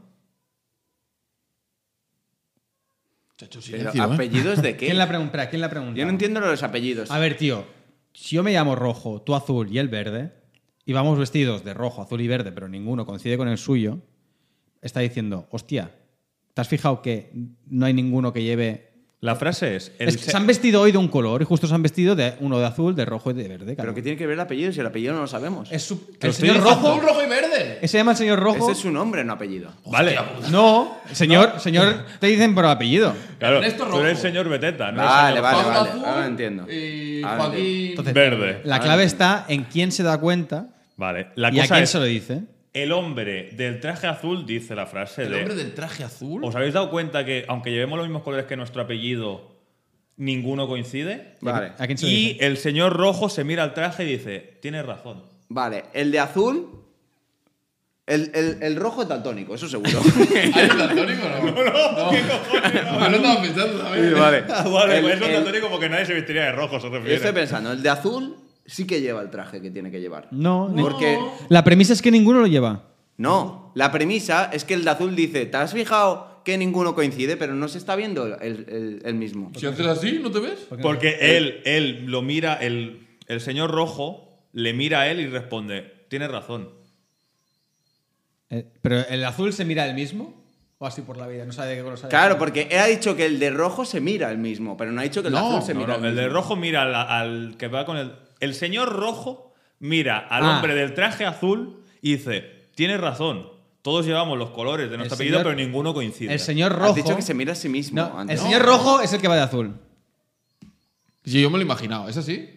Chacho, Pero silencio, ¿eh? ¿apellidos de qué? ¿Quién la pregunta? ¿Quién la pregunta? Yo no entiendo los apellidos. A ver, tío. Si yo me llamo rojo, tú azul y él verde, y vamos vestidos de rojo, azul y verde, pero ninguno coincide con el suyo, está diciendo, hostia, ¿te has fijado que no hay ninguno que lleve La frase es... el Es que se- se han vestido hoy de un color y justo se han vestido de uno de azul, de rojo y de verde. Pero claro. que tiene que ver el apellido si el apellido no lo sabemos. Es su- Te lo el estoy señor diciendo. rojo. Azul, rojo y verde. Ese se llama el señor rojo. Ese es su nombre, no apellido. Vale. No, señor, señor, te dicen por apellido. Claro, Ernesto tú Rojo. eres el señor Beteta, no Vale, el señor vale, Pablo vale. Azul Ahora lo entiendo. Y Ahora Joaquín. Entonces, Verde. La clave está en quién se da cuenta Vale. La y a cosa quién es, se lo dice. el hombre del traje azul dice la frase El de... hombre del traje azul. ¿Os habéis dado cuenta que, aunque llevemos los mismos colores que nuestro apellido, ninguno coincide? Vale. ¿A quién se lo Y dice? el señor rojo se mira al traje y dice, tienes razón. Vale, el de azul. El, el, el rojo es daltónico, eso seguro. ¿Eres daltónico o no? No, no. ¿Qué cojones? No, no estaba pensando, ¿sabes? vale. Vale, El- pues eso es el- daltónico porque nadie se vestiría de rojo, se Yo refiere. estoy pensando, el de azul sí que lleva el traje que tiene que llevar. No, ni- Porque. la premisa es que ninguno lo lleva. No, la premisa es que el de azul dice, ¿te has fijado que ninguno coincide? Pero no se está viendo el, el- el mismo. Si haces así, ¿no te ves? Porque él, él lo mira, el, el señor rojo le mira a él y responde, tienes razón. Eh, pero el azul se mira el mismo o así por la vida, no sabe de qué color sale. Claro, porque él ha dicho que el de rojo se mira el mismo, pero no ha dicho que el de No, azul se No, mira no, el el de mismo. rojo mira al, al que va con el... El señor rojo mira al Ah. hombre del traje azul y dice, tienes razón, todos llevamos los colores de nuestro El apellido, señor- pero ninguno coincide. El señor rojo. Has dicho que se mira a sí mismo. No, el antes. señor rojo es el que va de azul. Sí, yo me lo he imaginado. ¿Es así?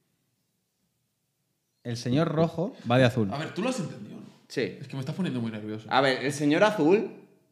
El señor rojo va de azul. A ver, ¿tú lo has entendido? ¿No? Sí. Es que me estás poniendo muy nervioso. A ver, el señor azul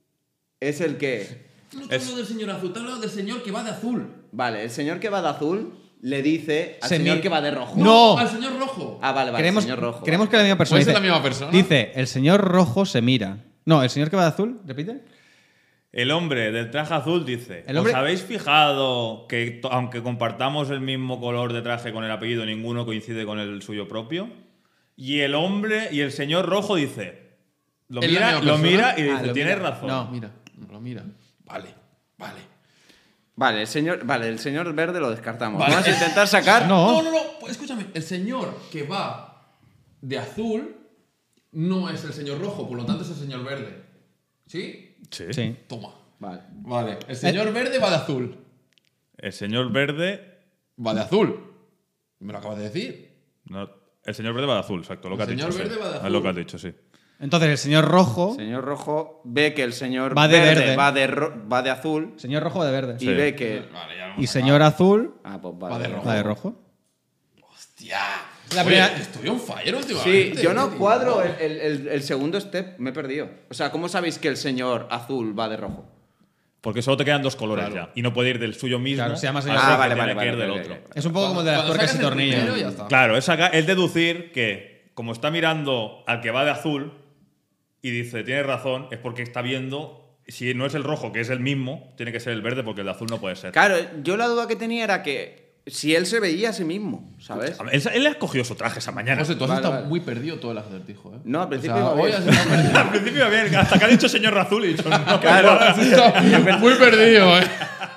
es el que. No te Es- hablo del señor azul, te hablo del señor que va de azul. Vale, el señor que va de azul le dice al Se señor mi- que va de rojo. No. Al señor rojo. Ah, vale, vale, Queremos, el señor rojo. queremos vale. que la misma persona. ¿Puede ser dice- la misma persona? Dice, el señor rojo se mira. No, el señor que va de azul, repite. El hombre del traje azul dice, El hombre- ¿os habéis fijado que to- aunque compartamos el mismo color de traje con el apellido, ninguno coincide con el suyo propio? Y el hombre y el señor rojo dice, lo ¿Es la mira, misma lo persona? mira y Ah, dice, lo tienes mira. razón. No. Mira, no lo mira. Vale, vale. Vale, el señor, vale, el señor verde lo descartamos. Vale. Vamos a intentar sacar. No. No, no, no. Pues escúchame. El señor que va de azul no es el señor rojo, por lo tanto es el señor verde. ¿Sí? Sí. Sí. Toma. Vale. Vale. El señor verde va de azul. El señor verde... Va de azul. Me lo acabas de decir. no, el señor verde va de azul, exacto. Lo que El has dicho. señor sí. verde va de Es azul. lo que has dicho, sí. Entonces, el señor rojo. El señor rojo ve que el señor Va de verde, verde. Va, de ro- va de azul Señor rojo va de verde. y Sí. ve que. Vale, ya lo hemos Y señor azul Ah, pues Va vale. de rojo. va de rojo. Hostia. La Oye, primera- estoy on fire Sí, últimamente. yo no tío. cuadro el, el- el- el segundo step, me he perdido. O sea, ¿cómo sabéis que el señor azul va de rojo? Porque solo te quedan dos colores Claro. ya. Y no puede ir del suyo mismo. Claro, se llama al señor otro, Ah, que vale, tiene vale, que ir vale, del vale, otro. vale. Es un poco como de las Cuando tuercas y sacas el primero, tornillos. ya está. Claro, es, acá- es deducir que, como está mirando al que va de azul y dice, tienes razón, es porque está viendo, si no es el rojo, que es el mismo, tiene que ser el verde porque el de azul no puede ser. Claro, yo la duda que tenía era que si él se veía a sí mismo, ¿sabes? A ver, Él, él le ha cogido su traje esa mañana. José, tú has Vale, estado vale. muy perdido todo el acertijo, ¿eh? No, al O principio sea, iba hoy bien. has estado perdido. Al principio iba bien, hasta que ha dicho señor azul y he dicho, no. Claro, Has estado muy perdido, ¿eh?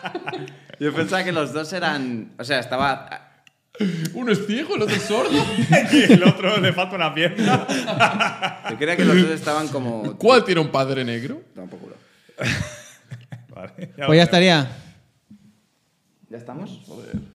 yo pensaba que los dos eran. O sea, estaba. Uno es ciego, el otro es sordo. Y el otro le falta una pierna. Yo creía que los dos estaban como. ¿Cuál tiene un padre negro? Tampoco. Vale, Pues ya estaría. ¿Ya estamos? Joder.